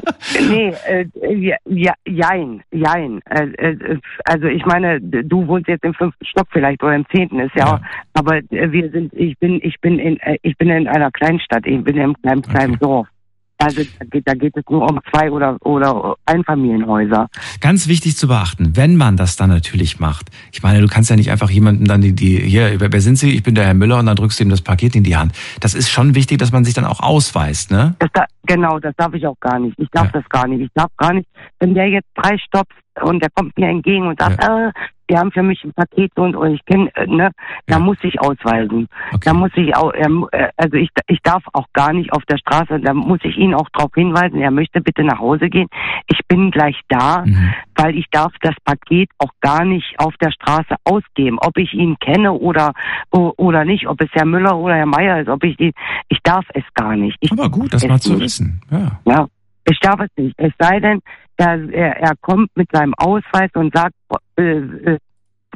Nee, äh, ja, ja, jein, jein. Äh, äh, also ich meine, du wohnst jetzt im fünften Stock vielleicht oder im zehnten ist ja, ja. aber wir sind, ich bin, ich bin in, ich bin in einer Kleinstadt, ich bin in einem kleinen, kleinen okay. Dorf. Also da geht, da geht es nur um zwei oder oder Einfamilienhäuser. Ganz wichtig zu beachten, wenn man das dann natürlich macht. Ich meine, du kannst ja nicht einfach jemandem dann die, die hier, wer sind Sie? Ich bin der Herr Müller und dann drückst du ihm das Paket in die Hand. Das ist schon wichtig, dass man sich dann auch ausweist, ne? Das da, genau, das darf ich auch gar nicht. Ich darf ja. das gar nicht. Ich darf gar nicht, wenn der jetzt drei Stops und der kommt mir entgegen und sagt, ja. äh, die haben für mich ein Paket und, und ich kenne, ne, da ja. muss ich ausweisen. Okay. Da muss ich auch, also ich, ich darf auch gar nicht auf der Straße, da muss ich ihn auch darauf hinweisen, er möchte bitte nach Hause gehen. Ich bin gleich da, mhm. weil ich darf das Paket auch gar nicht auf der Straße ausgeben. Ob ich ihn kenne oder, oder nicht, ob es Herr Müller oder Herr Meier ist, ob ich die, ich darf es gar nicht. Ich Aber gut, das mal zu wissen, ja. Ja, ich darf es nicht. Es sei denn, Er, er, er kommt mit seinem Ausweis und sagt, äh, äh,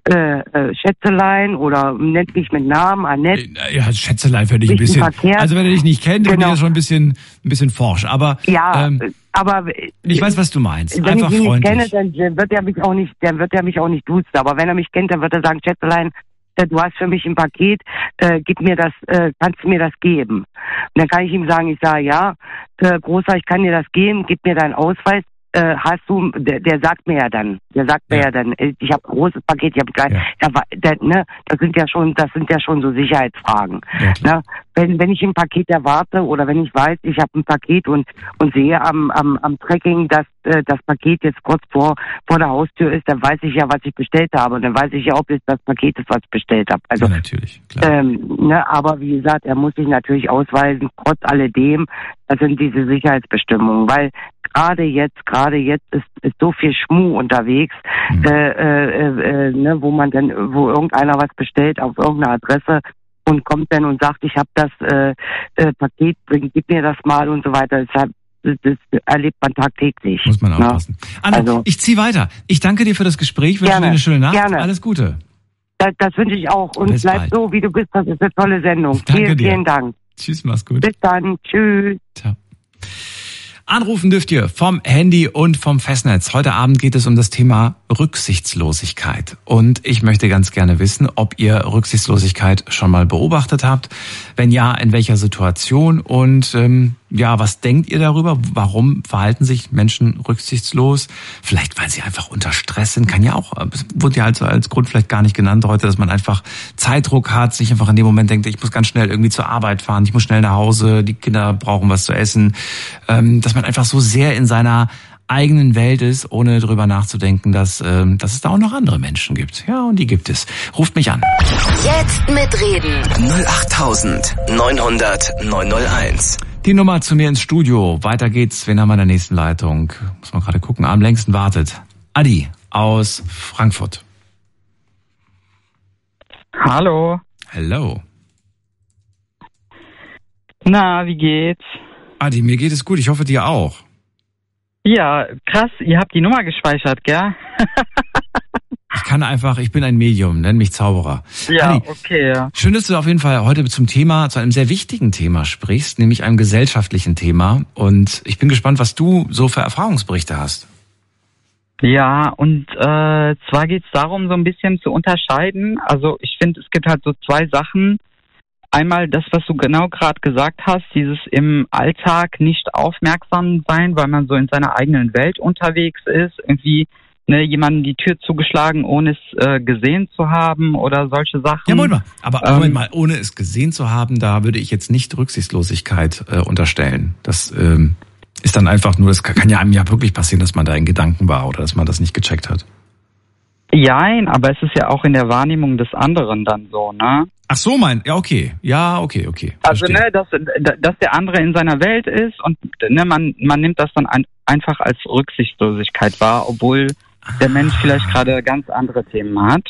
äh, äh, Schätzelein oder nennt mich mit Namen, Annette. Ja, Schätzelein finde ich ein bisschen, verkehrt. Also wenn er dich nicht kennt, dann Genau. ist er schon ein bisschen, ein bisschen forsch, aber Ja, ähm, aber ich weiß, was du meinst. wenn Einfach ich ihn nicht freundlich. kenne, dann wird er mich auch nicht, dann wird er mich auch nicht duzen. Aber wenn er mich kennt, dann wird er sagen, Schätzelein, äh, du hast für mich ein Paket, äh, gib mir das, äh, kannst du mir das geben? Und dann kann ich ihm sagen, ich sage, ja, äh, Großer, ich kann dir das geben, gib mir deinen Ausweis. Äh, hast du, der, der sagt mir ja dann, der sagt mir Ja. ja dann, äh, ich habe ein großes Paket, ich habe klein, Ja. ja. wa- der, ne, das sind ja schon, das sind ja schon so Sicherheitsfragen. Ja, klar. Ne? Wenn, wenn ich ein Paket erwarte oder wenn ich weiß, ich habe ein Paket und und sehe am am, am Tracking, dass äh, das Paket jetzt kurz vor vor der Haustür ist, dann weiß ich ja, was ich bestellt habe und dann weiß ich ja, ob es das Paket ist, was ich bestellt habe. Also Ja, natürlich, klar. ähm, ne, aber wie gesagt, er muss sich natürlich ausweisen, trotz alledem, das sind diese Sicherheitsbestimmungen, weil gerade jetzt, gerade jetzt ist, ist so viel Schmuh unterwegs, Mhm. äh, äh, äh, ne, wo man dann, wo irgendeiner was bestellt auf irgendeine Adresse und kommt dann und sagt, ich habe das äh, äh, Paket, bring, gib mir das mal und so weiter. Deshalb, das, das erlebt man tagtäglich. Muss man ne? aufpassen. Anna, Also- ich ziehe weiter. Ich danke dir für das Gespräch, wünsche Gerne, dir eine schöne Nacht. gerne. Alles Gute. Das, das wünsche ich auch. Und Bis bleib bald. so, wie du bist. Das ist eine tolle Sendung. Danke vielen, dir. vielen Dank. Tschüss, mach's gut. Bis dann. Tschüss. Ciao. Anrufen dürft ihr vom Handy und vom Festnetz. Heute Abend geht es um das Thema Rücksichtslosigkeit. Und ich möchte ganz gerne wissen, ob ihr Rücksichtslosigkeit schon mal beobachtet habt. Wenn ja, in welcher Situation? Und ähm, ja, was denkt ihr darüber? Warum verhalten sich Menschen rücksichtslos? Vielleicht, weil sie einfach unter Stress sind. Kann ja auch, es wurde ja also als Grund vielleicht gar nicht genannt heute, dass man einfach Zeitdruck hat, sich einfach in dem Moment denkt, ich muss ganz schnell irgendwie zur Arbeit fahren, ich muss schnell nach Hause, die Kinder brauchen was zu essen. Ähm, dass man einfach so sehr in seiner eigenen Welt ist, ohne drüber nachzudenken, dass, ähm, dass es da auch noch andere Menschen gibt. Ja, und die gibt es. Ruft mich an. Jetzt mitreden. null acht neunhundert neunhunderteins. Die Nummer zu mir ins Studio. Weiter geht's. Wen haben wir in der nächsten Leitung? Muss man gerade gucken. Am längsten wartet Adi aus Frankfurt. Hallo. Hello. Na, wie geht's? Adi, mir geht es gut. Ich hoffe, dir auch. Ja, krass, ihr habt die Nummer gespeichert, gell? Ich kann einfach, ich bin ein Medium, nenn mich Zauberer. Ja, Adi, okay, ja. schön, dass du auf jeden Fall heute zum Thema, zu einem sehr wichtigen Thema sprichst, nämlich einem gesellschaftlichen Thema. Und ich bin gespannt, was du so für Erfahrungsberichte hast. Ja, und äh, zwar geht's darum, so ein bisschen zu unterscheiden. Also ich finde, es gibt halt so zwei Sachen. Einmal das, was du genau gerade gesagt hast, dieses im Alltag nicht aufmerksam sein, weil man so in seiner eigenen Welt unterwegs ist, irgendwie ne, jemandem die Tür zugeschlagen, ohne es äh, gesehen zu haben oder solche Sachen. Ja, Moment mal. Aber Ähm, Moment mal, ohne es gesehen zu haben, da würde ich jetzt nicht Rücksichtslosigkeit äh, unterstellen. Das ähm, ist dann einfach nur, das kann ja einem ja wirklich passieren, dass man da in Gedanken war oder dass man das nicht gecheckt hat. Jein, aber es ist ja auch in der Wahrnehmung des anderen dann so, ne? Ach so, mein, ja, okay. Ja, okay, okay. Also, Verstehe. ne, dass, dass der andere in seiner Welt ist und ne, man, man nimmt das dann ein, einfach als Rücksichtslosigkeit wahr, obwohl der Mensch vielleicht gerade ganz andere Themen hat.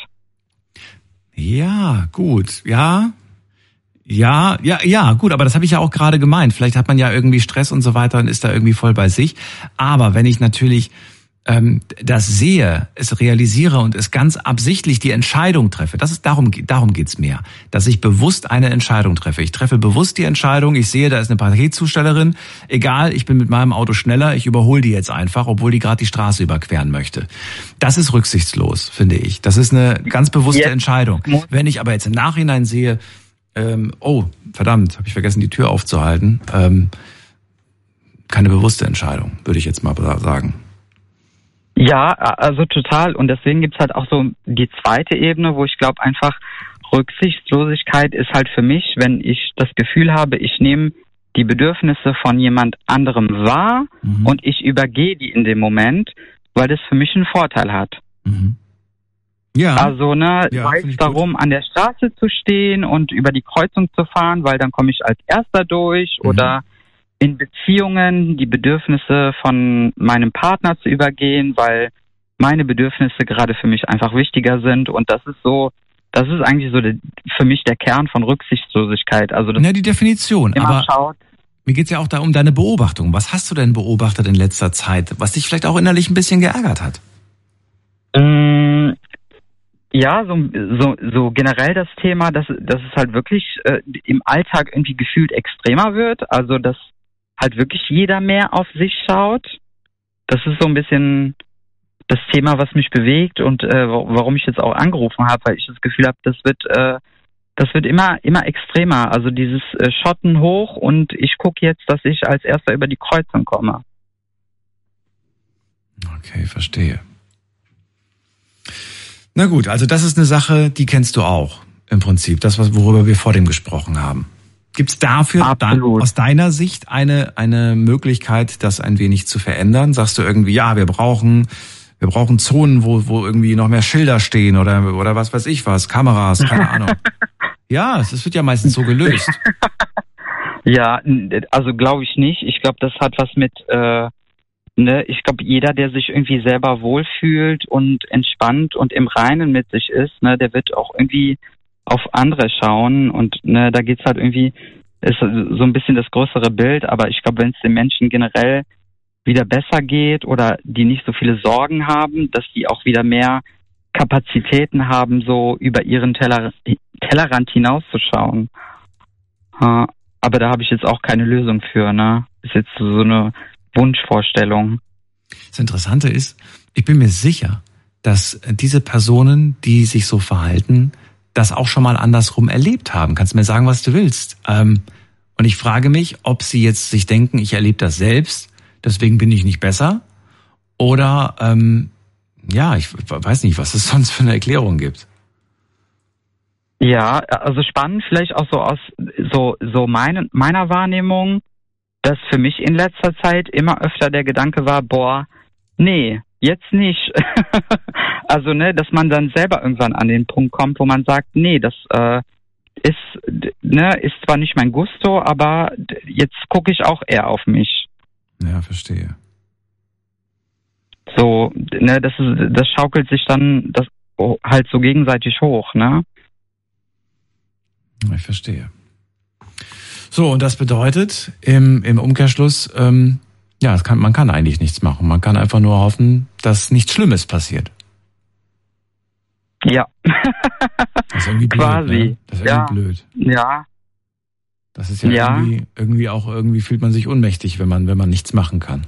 Ja, gut. Ja. Ja, ja, ja, gut, aber das habe ich ja auch gerade gemeint. Vielleicht hat man ja irgendwie Stress und so weiter und ist da irgendwie voll bei sich. Aber wenn ich natürlich ähm, das sehe, es realisiere und es ganz absichtlich die Entscheidung treffe, das ist darum, darum geht's mir, dass ich bewusst eine Entscheidung treffe. Ich treffe bewusst die Entscheidung, ich sehe, da ist eine Paketzustellerin, egal, ich bin mit meinem Auto schneller, ich überhole die jetzt einfach, obwohl die gerade die Straße überqueren möchte. Das ist rücksichtslos, finde ich. Das ist eine ganz bewusste Jetzt Entscheidung. Wenn ich aber jetzt im Nachhinein sehe, ähm, oh, verdammt, habe ich vergessen, die Tür aufzuhalten, ähm, keine bewusste Entscheidung, würde ich jetzt mal sagen. Ja, also total. Und deswegen gibt's halt auch so die zweite Ebene, wo ich glaube einfach Rücksichtslosigkeit ist halt für mich, wenn ich das Gefühl habe, ich nehme die Bedürfnisse von jemand anderem wahr Mhm. und ich übergehe die in dem Moment, weil das für mich einen Vorteil hat. Mhm. Ja. Also, ne, Ja, sei find es ich darum, gut. an der Straße zu stehen und über die Kreuzung zu fahren, weil dann komme ich als Erster durch, Mhm. oder in Beziehungen die Bedürfnisse von meinem Partner zu übergehen, weil meine Bedürfnisse gerade für mich einfach wichtiger sind. Und das ist so, das ist eigentlich so der, für mich der Kern von Rücksichtslosigkeit. Also, dass Ja, die Definition. man immer Aber schaut. mir geht's ja auch da um deine Beobachtung. Was hast du denn beobachtet in letzter Zeit, was dich vielleicht auch innerlich ein bisschen geärgert hat? Mm, ja, so, so, so generell das Thema, dass, dass es halt wirklich äh, im Alltag irgendwie gefühlt extremer wird. Also, dass halt wirklich jeder mehr auf sich schaut. Das ist so ein bisschen das Thema, was mich bewegt und äh, warum ich jetzt auch angerufen habe, weil ich das Gefühl habe, das wird, äh, das wird immer, immer extremer. Also dieses äh, Schotten hoch und ich gucke jetzt, dass ich als Erster über die Kreuzung komme. Okay, verstehe. Na gut, also das ist eine Sache, die kennst du auch im Prinzip, das, worüber wir vor dem gesprochen haben. Gibt es dafür dann aus deiner Sicht eine eine Möglichkeit, das ein wenig zu verändern? Sagst du irgendwie, ja, wir brauchen wir brauchen Zonen, wo wo irgendwie noch mehr Schilder stehen oder oder was weiß ich was, Kameras, keine Ahnung. Ja, es wird ja meistens so gelöst. Ja, also glaube ich nicht. Ich glaube, das hat was mit äh, ne, ich glaube, jeder, der sich irgendwie selber wohlfühlt und entspannt und im Reinen mit sich ist, ne, der wird auch irgendwie auf andere schauen und ne, da geht's halt irgendwie, ist so ein bisschen das größere Bild, aber ich glaube, wenn es den Menschen generell wieder besser geht oder die nicht so viele Sorgen haben, dass die auch wieder mehr Kapazitäten haben, so über ihren Teller, Tellerrand hinauszuschauen. Aber da habe ich jetzt auch keine Lösung für, ne? Ist jetzt so eine Wunschvorstellung. Das Interessante ist, ich bin mir sicher, dass diese Personen, die sich so verhalten, das auch schon mal andersrum erlebt haben. Kannst du mir sagen, was du willst? Ähm, und ich frage mich, ob sie jetzt sich denken, ich erlebe das selbst, deswegen bin ich nicht besser. Oder, ähm, ja, ich weiß nicht, was es sonst für eine Erklärung gibt. Ja, also spannend vielleicht auch so aus so so meine, meiner Wahrnehmung, dass für mich in letzter Zeit immer öfter der Gedanke war, boah, nee, jetzt nicht. Also, ne, dass man dann selber irgendwann an den Punkt kommt, wo man sagt, nee, das äh, ist, ne, ist zwar nicht mein Gusto, aber jetzt gucke ich auch eher auf mich. Ja, verstehe. So, ne, das ist, das schaukelt sich dann das halt so gegenseitig hoch, ne? Ich verstehe. So, und das bedeutet im, im Umkehrschluss, ähm, ja, es kann, man kann eigentlich nichts machen. Man kann einfach nur hoffen, dass nichts Schlimmes passiert. Ja. Das ist irgendwie blöd, quasi. Ne? Das ist irgendwie ja. blöd. Ja. Das ist ja, ja. Irgendwie, irgendwie auch, irgendwie fühlt man sich ohnmächtig, wenn man, wenn man nichts machen kann.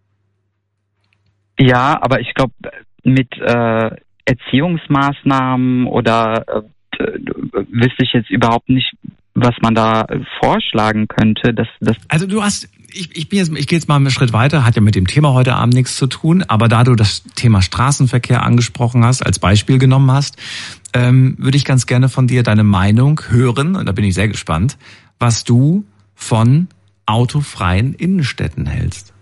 Ja, aber ich glaube, mit äh, Erziehungsmaßnahmen oder äh, wüsste ich jetzt überhaupt nicht, was man da vorschlagen könnte. Dass, dass also du hast, ich, ich bin jetzt, ich gehe jetzt mal einen Schritt weiter, hat ja mit dem Thema heute Abend nichts zu tun, aber da du das Thema Straßenverkehr angesprochen hast, als Beispiel genommen hast, ähm, würde ich ganz gerne von dir deine Meinung hören, und da bin ich sehr gespannt, was du von autofreien Innenstädten hältst.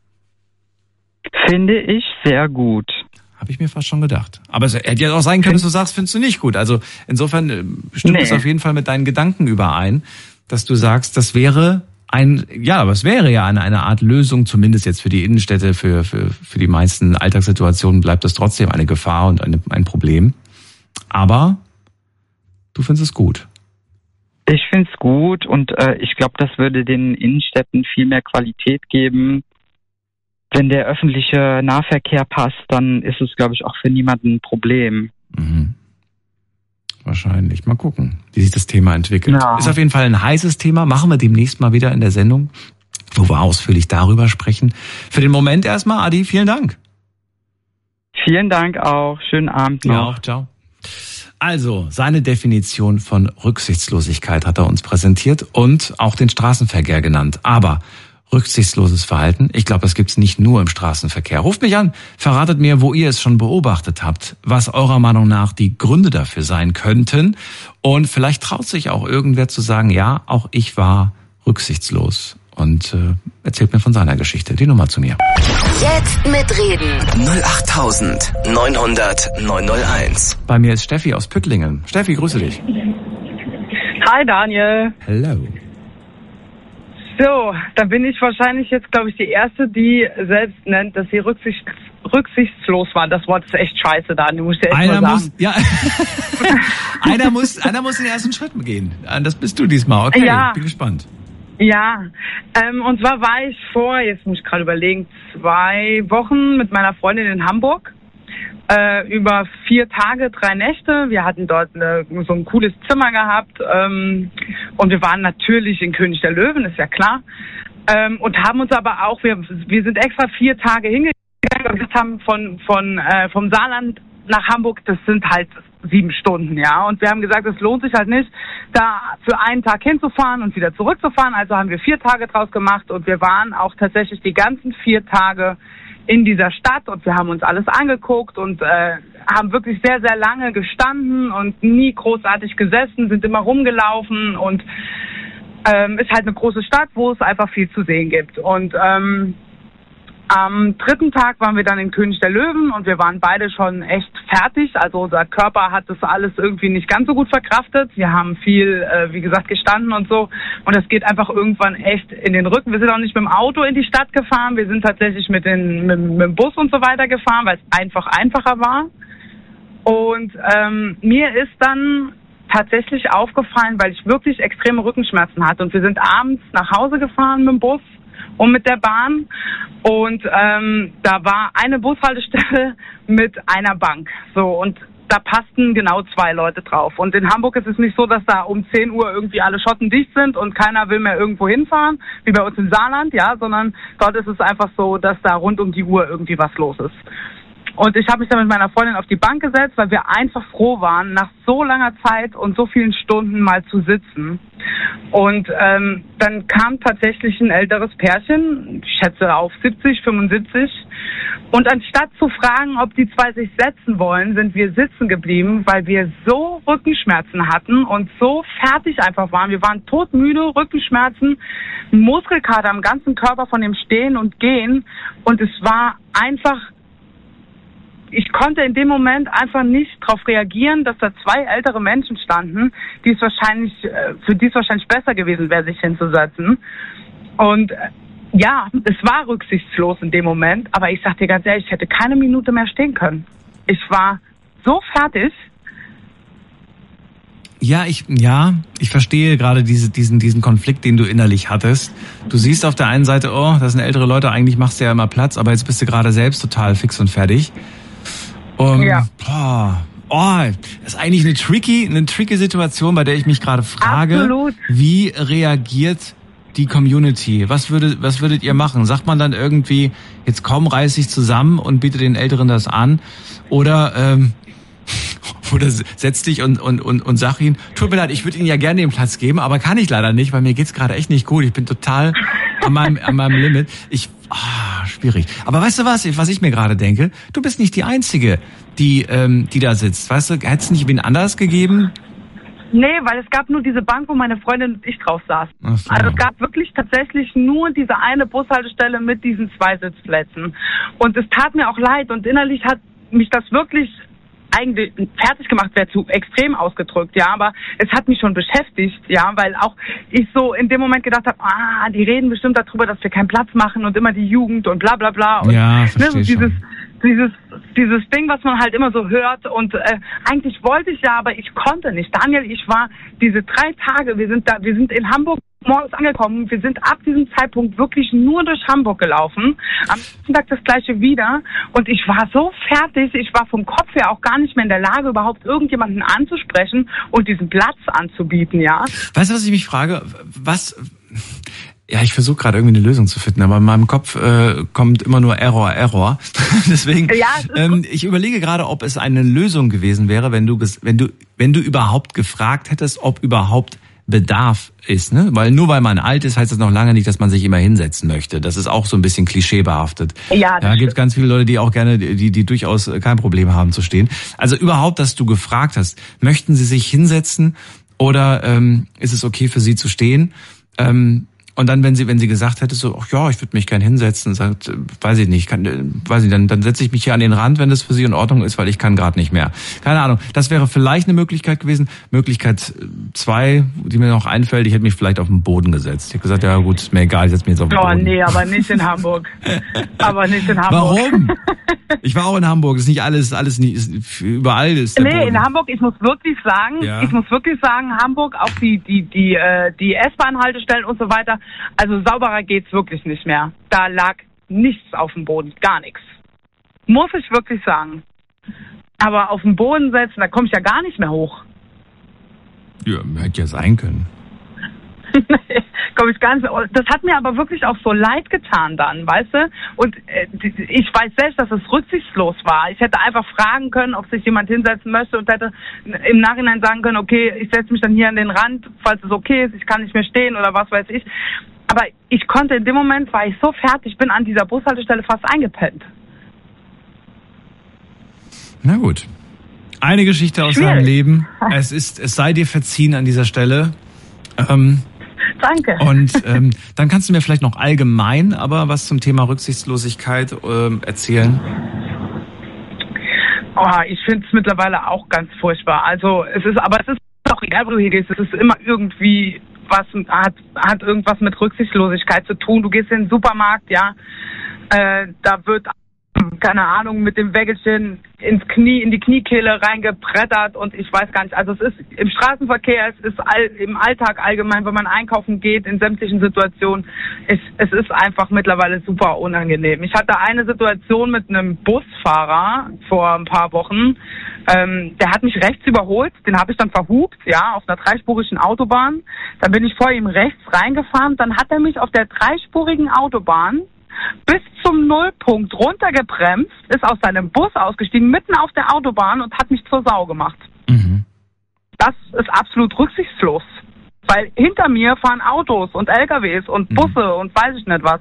Finde ich sehr gut. Habe ich mir fast schon gedacht. Aber es hätte ja auch sein können, dass du sagst, findest du nicht gut. Also insofern stimmt nee. es auf jeden Fall mit deinen Gedanken überein, dass du sagst, das wäre ein, ja, aber es wäre ja eine, eine Art Lösung, zumindest jetzt für die Innenstädte, für, für, für die meisten Alltagssituationen bleibt das trotzdem eine Gefahr und eine, ein Problem. Aber du findest es gut. Ich finde es gut und äh, ich glaube, das würde den Innenstädten viel mehr Qualität geben. Wenn der öffentliche Nahverkehr passt, dann ist es, glaube ich, auch für niemanden ein Problem. Mhm. Wahrscheinlich. Mal gucken, wie sich das Thema entwickelt. Ja. Ist auf jeden Fall ein heißes Thema. Machen wir demnächst mal wieder in der Sendung, wo wir ausführlich darüber sprechen. Für den Moment erstmal, Adi, vielen Dank. Vielen Dank auch. Schönen Abend noch. Ja, auch. Ciao. Also, seine Definition von Rücksichtslosigkeit hat er uns präsentiert und auch den Straßenverkehr genannt. Aber rücksichtsloses Verhalten, ich glaube, das gibt's nicht nur im Straßenverkehr. Ruft mich an, verratet mir, wo ihr es schon beobachtet habt, was eurer Meinung nach die Gründe dafür sein könnten. Und vielleicht traut sich auch irgendwer zu sagen, ja, auch ich war rücksichtslos. Und äh, erzählt mir von seiner Geschichte. Die Nummer zu mir. Jetzt mitreden. null acht neunhundert neunhunderteins. Bei mir ist Steffi aus Püttlingen. Steffi, grüße dich. Hi Daniel. Hello. So, dann bin ich wahrscheinlich jetzt, glaube ich, die Erste, die selbst nennt, dass sie rücksichts, rücksichtslos waren. Das Wort ist echt scheiße, Daniel, muss ich dir echt einer mal muss, sagen. ja, einer muss, einer muss den ersten Schritt gehen. Das bist du diesmal. Okay, ja. Bin gespannt. Ja, ähm, und zwar war ich vor, jetzt muss ich gerade überlegen, zwei Wochen mit meiner Freundin in Hamburg. äh, über vier Tage, drei Nächte. Wir hatten dort eine, so ein cooles Zimmer gehabt ähm, und wir waren natürlich in König der Löwen, ist ja klar. Ähm, und haben uns aber auch, wir, wir sind extra vier Tage hingegangen und wir haben von, von, äh, vom Saarland nach Hamburg, das sind halt sieben Stunden, ja. Und wir haben gesagt, es lohnt sich halt nicht, da für einen Tag hinzufahren und wieder zurückzufahren. Also haben wir vier Tage draus gemacht und wir waren auch tatsächlich die ganzen vier Tage in dieser Stadt und wir haben uns alles angeguckt und äh, haben wirklich sehr, sehr lange gestanden und nie großartig gesessen, sind immer rumgelaufen und ähm, ist halt eine große Stadt, wo es einfach viel zu sehen gibt. Und ähm, am dritten Tag waren wir dann in König der Löwen und wir waren beide schon echt fertig. Also unser Körper hat das alles irgendwie nicht ganz so gut verkraftet. Wir haben viel, äh, wie gesagt, gestanden und so. Und das geht einfach irgendwann echt in den Rücken. Wir sind auch nicht mit dem Auto in die Stadt gefahren. Wir sind tatsächlich mit, den, mit, mit dem Bus und so weiter gefahren, weil es einfach einfacher war. Und ähm, mir ist dann tatsächlich aufgefallen, weil ich wirklich extreme Rückenschmerzen hatte. Und wir sind abends nach Hause gefahren mit dem Bus und mit der Bahn und ähm, da war eine Bushaltestelle mit einer Bank, so, und da passten genau zwei Leute drauf. Und in Hamburg ist es nicht so, dass da um zehn Uhr irgendwie alle Schotten dicht sind und keiner will mehr irgendwo hinfahren, wie bei uns im Saarland, ja, sondern dort ist es einfach so, dass da rund um die Uhr irgendwie was los ist. Und ich habe mich dann mit meiner Freundin auf die Bank gesetzt, weil wir einfach froh waren, nach so langer Zeit und so vielen Stunden mal zu sitzen. Und ähm, dann kam tatsächlich ein älteres Pärchen, ich schätze auf siebzig, fünfundsiebzig. Und anstatt zu fragen, ob die zwei sich setzen wollen, sind wir sitzen geblieben, weil wir so Rückenschmerzen hatten und so fertig einfach waren. Wir waren todmüde, Rückenschmerzen, Muskelkater am ganzen Körper von dem Stehen und Gehen. Und es war einfach... Ich konnte in dem Moment einfach nicht darauf reagieren, dass da zwei ältere Menschen standen, die es wahrscheinlich, für die es wahrscheinlich besser gewesen wäre, sich hinzusetzen. Und ja, es war rücksichtslos in dem Moment, aber ich sag dir ganz ehrlich, ich hätte keine Minute mehr stehen können. Ich war so fertig. Ja, ich, ja, ich verstehe gerade diese, diesen, diesen Konflikt, den du innerlich hattest. Du siehst auf der einen Seite, oh, das sind ältere Leute, eigentlich machst du ja immer Platz, aber jetzt bist du gerade selbst total fix und fertig. Um, ja. Boah, oh, das ist eigentlich eine tricky, eine tricky Situation, bei der ich mich gerade frage, Absolut. Wie reagiert die Community? Was würde, was würdet ihr machen? Sagt man dann irgendwie, jetzt komm, reiß dich zusammen und biete den Älteren das an? Oder, ähm, oder setz dich und, und, und, und sag ihnen, tut mir leid, ich würde Ihnen ja gerne den Platz geben, aber kann ich leider nicht, weil mir geht's gerade echt nicht gut. Ich bin total an meinem, an meinem Limit. Ich, ah, schwierig. Aber weißt du was, was ich mir gerade denke? Du bist nicht die Einzige, die, ähm, die da sitzt. Weißt du, hätte es nicht wen anders gegeben? Nee, weil es gab nur diese Bank, wo meine Freundin und ich drauf saßen. Ach so. Also es gab wirklich tatsächlich nur diese eine Bushaltestelle mit diesen zwei Sitzplätzen. Und es tat mir auch leid und innerlich hat mich das wirklich eigentlich fertig gemacht, wäre zu extrem ausgedrückt, ja, aber es hat mich schon beschäftigt, ja, weil auch ich so in dem Moment gedacht habe, ah, die reden bestimmt darüber, dass wir keinen Platz machen und immer die Jugend und bla bla bla und ja, ne, verstehe so dieses schon. dieses dieses Ding, was man halt immer so hört und äh, eigentlich wollte ich ja, aber ich konnte nicht. Daniel, ich war diese drei Tage, wir sind da, wir sind in Hamburg morgens angekommen. Wir sind ab diesem Zeitpunkt wirklich nur durch Hamburg gelaufen. Am nächsten Tag das gleiche wieder. Und ich war so fertig. Ich war vom Kopf her auch gar nicht mehr in der Lage, überhaupt irgendjemanden anzusprechen und diesen Platz anzubieten, ja. Weißt du, was ich mich frage? Was... Ja, ich versuche gerade irgendwie eine Lösung zu finden, aber in meinem Kopf äh, kommt immer nur Error, Error. Deswegen, ja, ähm, ich überlege gerade, ob es eine Lösung gewesen wäre, wenn du, wenn du, wenn du überhaupt gefragt hättest, ob überhaupt Bedarf ist, ne? Weil nur weil man alt ist, heißt das noch lange nicht, dass man sich immer hinsetzen möchte. Das ist auch so ein bisschen klischeebehaftet. Ja, da gibt es ganz viele Leute, die auch gerne, die, die durchaus kein Problem haben zu stehen. Also überhaupt, dass du gefragt hast, möchten sie sich hinsetzen oder ähm, ist es okay für sie zu stehen? Ähm, Und dann, wenn sie, wenn sie gesagt hätte, so, ach ja, ich würde mich gern hinsetzen, sagt, weiß ich nicht, kann, weiß ich, dann, dann setze ich mich hier an den Rand, wenn das für sie in Ordnung ist, weil ich kann gerade nicht mehr. Keine Ahnung. Das wäre vielleicht eine Möglichkeit gewesen. Möglichkeit zwei, die mir noch einfällt, ich hätte mich vielleicht auf den Boden gesetzt. Ich hätte gesagt, ja gut, ist mir egal, ich setze mich jetzt auf den oh, Boden. Oh nee, aber nicht in Hamburg. aber nicht in Hamburg. Warum? Ich war auch in Hamburg. Ist nicht alles, alles nicht, ist, überall ist der Nee, Boden. In Hamburg, ich muss wirklich sagen, ja. ich muss wirklich sagen, Hamburg, auch die, die, die, äh, die S-Bahn-Haltestellen und so weiter, also sauberer geht's wirklich nicht mehr. Da lag nichts auf dem Boden, gar nichts. Muss ich wirklich sagen. Aber auf den Boden setzen, da komme ich ja gar nicht mehr hoch. Ja, hätte ja sein können. Nee, komm ich ganz, das hat mir aber wirklich auch so leid getan dann, weißt du? Und äh, ich weiß selbst, dass es rücksichtslos war. Ich hätte einfach fragen können, ob sich jemand hinsetzen möchte und hätte im Nachhinein sagen können, okay, ich setze mich dann hier an den Rand, falls es okay ist, ich kann nicht mehr stehen oder was weiß ich. Aber ich konnte in dem Moment, war ich so fertig, bin an dieser Bushaltestelle fast eingepennt. Na gut. Eine Geschichte aus Schwierig. deinem Leben. Es ist, es sei dir verziehen an dieser Stelle. Ähm, Danke. Und ähm, dann kannst du mir vielleicht noch allgemein aber was zum Thema Rücksichtslosigkeit ähm, erzählen. Oh, ich finde es mittlerweile auch ganz furchtbar. Also es ist, aber es ist auch egal, wo du hier gehst, es ist immer irgendwie was, hat, hat irgendwas mit Rücksichtslosigkeit zu tun. Du gehst in den Supermarkt, ja, äh, da wird, keine Ahnung, mit dem Wägelchen ins Knie, in die Kniekehle reingebrettert und ich weiß gar nicht, also es ist im Straßenverkehr, es ist all, im Alltag allgemein, wenn man einkaufen geht, in sämtlichen Situationen, es, es ist einfach mittlerweile super unangenehm. Ich hatte eine Situation mit einem Busfahrer vor ein paar Wochen, ähm, der hat mich rechts überholt, den habe ich dann verhupt, ja, auf einer dreispurigen Autobahn, dann bin ich vor ihm rechts reingefahren, dann hat er mich auf der dreispurigen Autobahn bis zum Nullpunkt runtergebremst, ist aus seinem Bus ausgestiegen, mitten auf der Autobahn und hat mich zur Sau gemacht. Mhm. Das ist absolut rücksichtslos. Weil hinter mir fahren Autos und L K Ws und Busse mhm. und weiß ich nicht was.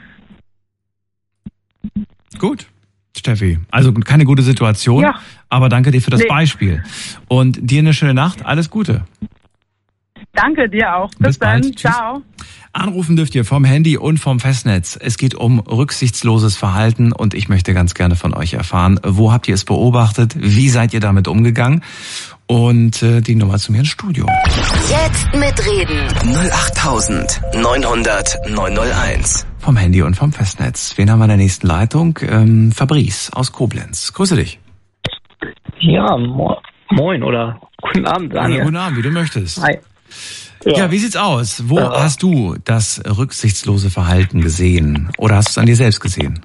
Gut, Steffi. Also keine gute Situation, ja. aber danke dir für das nee. Beispiel. Und dir eine schöne Nacht. Alles Gute. Danke dir auch. Bis, Bis dann. Bald. Ciao. Anrufen dürft ihr vom Handy und vom Festnetz. Es geht um rücksichtsloses Verhalten und ich möchte ganz gerne von euch erfahren, wo habt ihr es beobachtet? Wie seid ihr damit umgegangen? Und äh, die Nummer zu mir ins Studio. Jetzt mitreden. null acht neunhundert neunhunderteins. Vom Handy und vom Festnetz. Wen haben wir in der nächsten Leitung? Ähm, Fabrice aus Koblenz. Grüße dich. Ja, mo- moin oder guten Abend, Daniel. Ja, guten Abend, wie du möchtest. Hi. Ja, ja, wie sieht's aus? Wo ja. hast du das rücksichtslose Verhalten gesehen? Oder hast du es an dir selbst gesehen?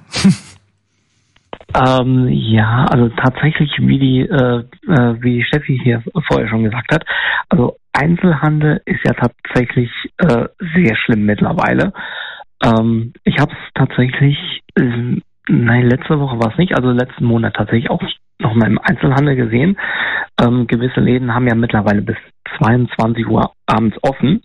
ähm, ja, also tatsächlich, wie die, äh, äh, wie Steffi hier vorher schon gesagt hat, also Einzelhandel ist ja tatsächlich äh, sehr schlimm mittlerweile. Ähm, ich habe es tatsächlich, äh, nein, letzte Woche war es nicht, also letzten Monat tatsächlich auch noch mal im Einzelhandel gesehen. Ähm, gewisse Läden haben ja mittlerweile bis zweiundzwanzig Uhr abends offen.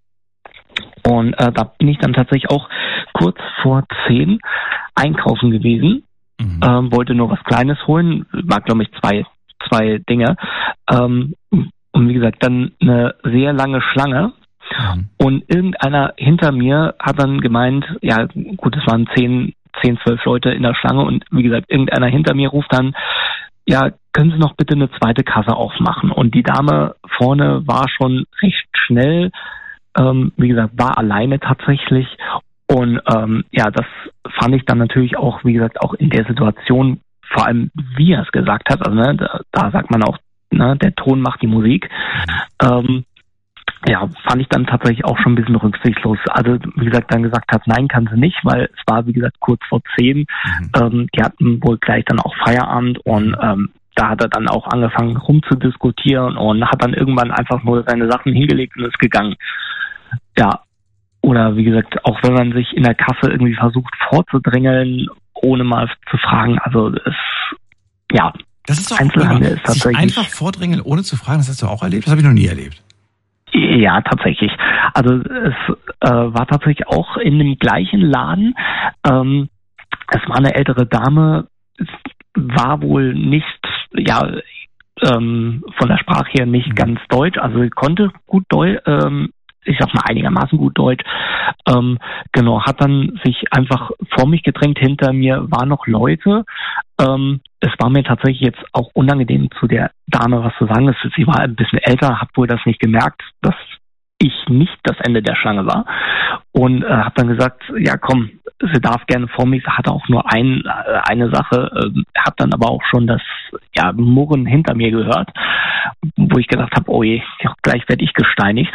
Und äh, da bin ich dann tatsächlich auch kurz vor zehn einkaufen gewesen. Mhm. Ähm, wollte nur was Kleines holen. War, glaube ich, zwei, zwei Dinge. Ähm, und wie gesagt, dann eine sehr lange Schlange. Mhm. Und irgendeiner hinter mir hat dann gemeint, ja gut, es waren zehn, zehn, zwölf Leute in der Schlange. Und wie gesagt, irgendeiner hinter mir ruft dann, ja, können Sie noch bitte eine zweite Kasse aufmachen? Und die Dame vorne war schon recht schnell, ähm, wie gesagt, war alleine tatsächlich. Und ähm, ja, das fand ich dann natürlich auch, wie gesagt, auch in der Situation, vor allem wie er es gesagt hat, also ne, da, da sagt man auch, ne, der Ton macht die Musik. Ähm, ja, fand ich dann tatsächlich auch schon ein bisschen rücksichtslos. Also, wie gesagt, dann gesagt hat, nein, kann sie nicht, weil es war, wie gesagt, kurz vor zehn. Mhm. Ähm, die hatten wohl gleich dann auch Feierabend und ähm, da hat er dann auch angefangen rumzudiskutieren und hat dann irgendwann einfach nur seine Sachen hingelegt und ist gegangen. Ja, oder wie gesagt, auch wenn man sich in der Kasse irgendwie versucht vorzudrängeln, ohne mal zu fragen, also es, ja, das ist doch Einzelhandel ist tatsächlich... Einfach vordrängeln, ohne zu fragen, das hast du auch erlebt? Das habe ich noch nie erlebt. Ja, tatsächlich. Also es äh, war tatsächlich auch in dem gleichen Laden. Ähm, es war eine ältere Dame, es war wohl nicht, ja, ähm, von der Sprache her nicht mhm. ganz deutsch. Also sie konnte gut Deutsch, ähm, ich sag mal einigermaßen gut Deutsch. Ähm, genau, hat dann sich einfach vor mich gedrängt. Hinter mir waren noch Leute. Ähm, es war mir tatsächlich jetzt auch unangenehm, zu der Dame was zu sagen. Sie war ein bisschen älter, hat wohl das nicht gemerkt, dass ich nicht das Ende der Schlange war. Und äh, hat dann gesagt, ja komm, sie darf gerne vor mich. Sie hatte auch nur ein, äh, eine Sache, äh, hat dann aber auch schon das ja, Murren hinter mir gehört, wo ich gedacht habe, oh je, gleich werde ich gesteinigt.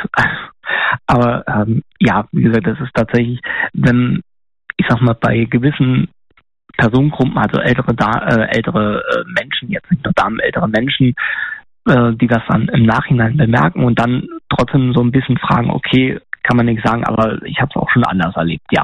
Aber ähm, ja, wie gesagt, das ist tatsächlich, wenn, ich sag mal, bei gewissen Personengruppen, also ältere da äh, ältere äh, Menschen, jetzt nicht nur Damen, ältere Menschen, äh, die das dann im Nachhinein bemerken und dann trotzdem so ein bisschen fragen, okay, kann man nicht sagen, aber ich habe es auch schon anders erlebt, ja.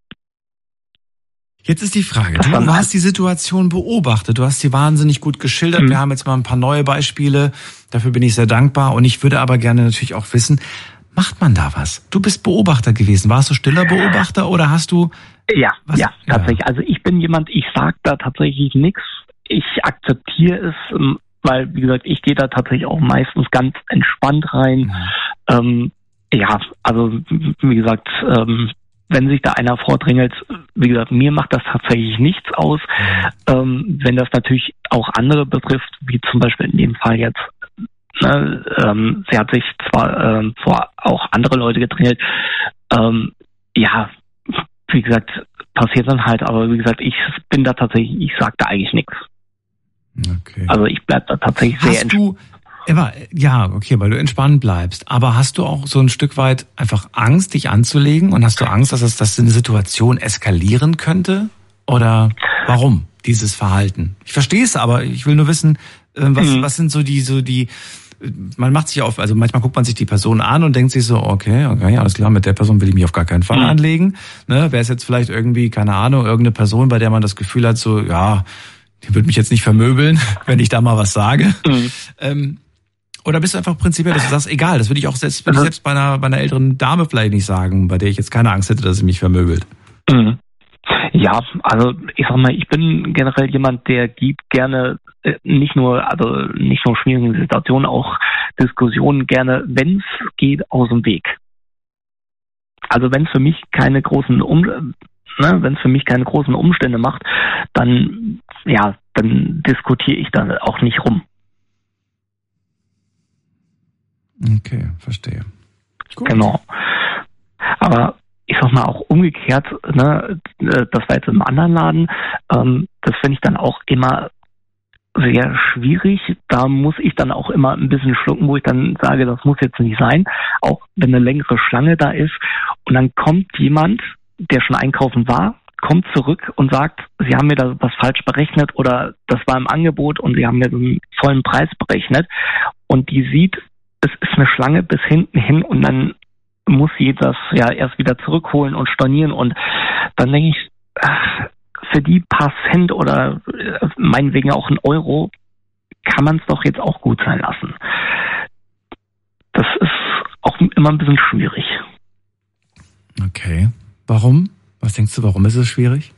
Jetzt ist die Frage, du hast die Situation beobachtet, du hast sie wahnsinnig gut geschildert, mhm. wir haben jetzt mal ein paar neue Beispiele, dafür bin ich sehr dankbar und ich würde aber gerne natürlich auch wissen, macht man da was? Du bist Beobachter gewesen, warst du stiller Beobachter oder hast du... Ja, was? ja, tatsächlich, ja. Also ich bin jemand, ich sag da tatsächlich nichts, ich akzeptiere es, weil, wie gesagt, ich gehe da tatsächlich auch meistens ganz entspannt rein, mhm. ähm, ja, also wie gesagt, ähm, wenn sich da einer vordrängelt, wie gesagt, mir macht das tatsächlich nichts aus. Mhm. Ähm, wenn das natürlich auch andere betrifft, wie zum Beispiel in dem Fall jetzt, ne, ähm, sie hat sich zwar ähm, vor auch andere Leute gedrängelt, ähm, ja, wie gesagt, passiert dann halt, aber wie gesagt, ich bin da tatsächlich, ich sag da eigentlich nichts. Okay. Also ich bleib da tatsächlich Hast sehr entspannt. Eva, ja, okay, weil du entspannt bleibst. Aber hast du auch so ein Stück weit einfach Angst, dich anzulegen? Und hast du Angst, dass es, dass eine Situation eskalieren könnte? Oder warum dieses Verhalten? Ich verstehe es, aber ich will nur wissen, was, mhm. was sind so die, so die, man macht sich auf, also manchmal guckt man sich die Person an und denkt sich so, okay, okay, alles klar, mit der Person will ich mich auf gar keinen Fall mhm. anlegen. Ne, wäre es jetzt vielleicht irgendwie, keine Ahnung, irgendeine Person, bei der man das Gefühl hat, so, ja, die wird mich jetzt nicht vermöbeln, wenn ich da mal was sage. Mhm. Ähm, Oder bist du einfach prinzipiell, dass du sagst, egal, das würde ich auch selbst, würde ich selbst bei einer, bei einer älteren Dame vielleicht nicht sagen, bei der ich jetzt keine Angst hätte, dass sie mich vermöbelt. Mhm. Ja, also ich sag mal, ich bin generell jemand, der gibt gerne äh, nicht nur, also nicht nur schwierige Situationen, auch Diskussionen gerne, wenn es geht, aus dem Weg. Also wenn es für mich keine großen um, ne, wenn es für mich keine großen Umstände macht, dann ja, dann diskutiere ich da auch nicht rum. Okay, verstehe. Gut. Genau. Aber ich sag mal auch umgekehrt, ne, das war jetzt im anderen Laden, ähm, das finde ich dann auch immer sehr schwierig. Da muss ich dann auch immer ein bisschen schlucken, wo ich dann sage, das muss jetzt nicht sein, auch wenn eine längere Schlange da ist. Und dann kommt jemand, der schon einkaufen war, kommt zurück und sagt, Sie haben mir da was falsch berechnet oder das war im Angebot und Sie haben mir so einen vollen Preis berechnet. Und die sieht, es ist eine Schlange bis hinten hin und dann muss sie das ja erst wieder zurückholen und stornieren und dann denke ich, ach, für die paar Cent oder meinetwegen auch einen Euro kann man es doch jetzt auch gut sein lassen. Das ist auch immer ein bisschen schwierig. Okay. Warum? Was denkst du, warum ist es schwierig?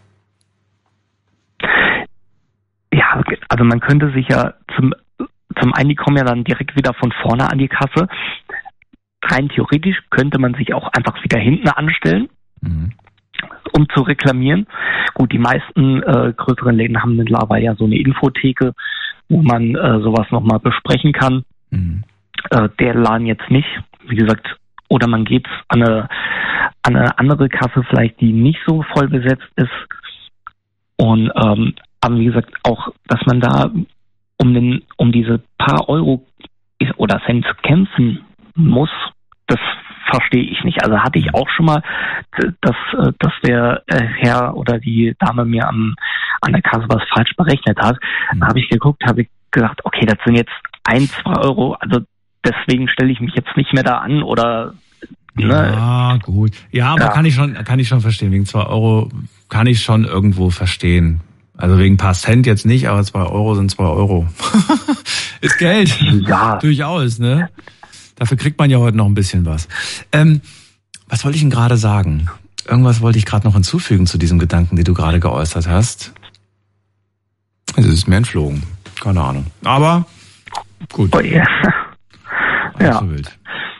Ja, also man könnte sich ja zum Zum einen, die kommen ja dann direkt wieder von vorne an die Kasse. Rein theoretisch könnte man sich auch einfach wieder hinten anstellen, mhm. um zu reklamieren. Gut, die meisten äh, größeren Läden haben mittlerweile ja so eine Infotheke, wo man äh, sowas nochmal besprechen kann. Mhm. Äh, der Laden jetzt nicht. Wie gesagt, oder man geht an eine, an eine andere Kasse vielleicht, die nicht so voll besetzt ist. Und ähm, aber wie gesagt, auch, dass man da um den, um diese paar Euro oder Cent kämpfen muss, das verstehe ich nicht. Also hatte ich auch schon mal, dass, dass der Herr oder die Dame mir am, an der Kasse was falsch berechnet hat. Mhm. Da habe ich geguckt, habe ich gesagt, okay, das sind jetzt ein, zwei Euro, also deswegen stelle ich mich jetzt nicht mehr da an oder ne? Ja, gut. Ja, aber ja. kann ich schon, kann ich schon verstehen. Wegen zwei Euro kann ich schon irgendwo verstehen. Also wegen ein paar Cent jetzt nicht, aber zwei Euro sind zwei Euro. Ist Geld. Ja. Durchaus, ne? Dafür kriegt man ja heute noch ein bisschen was. Ähm, was wollte ich denn gerade sagen? Irgendwas wollte ich gerade noch hinzufügen zu diesem Gedanken, den du gerade geäußert hast. Es ist mir entflogen. Keine Ahnung. Aber gut. Oh yeah. Ja. So wild.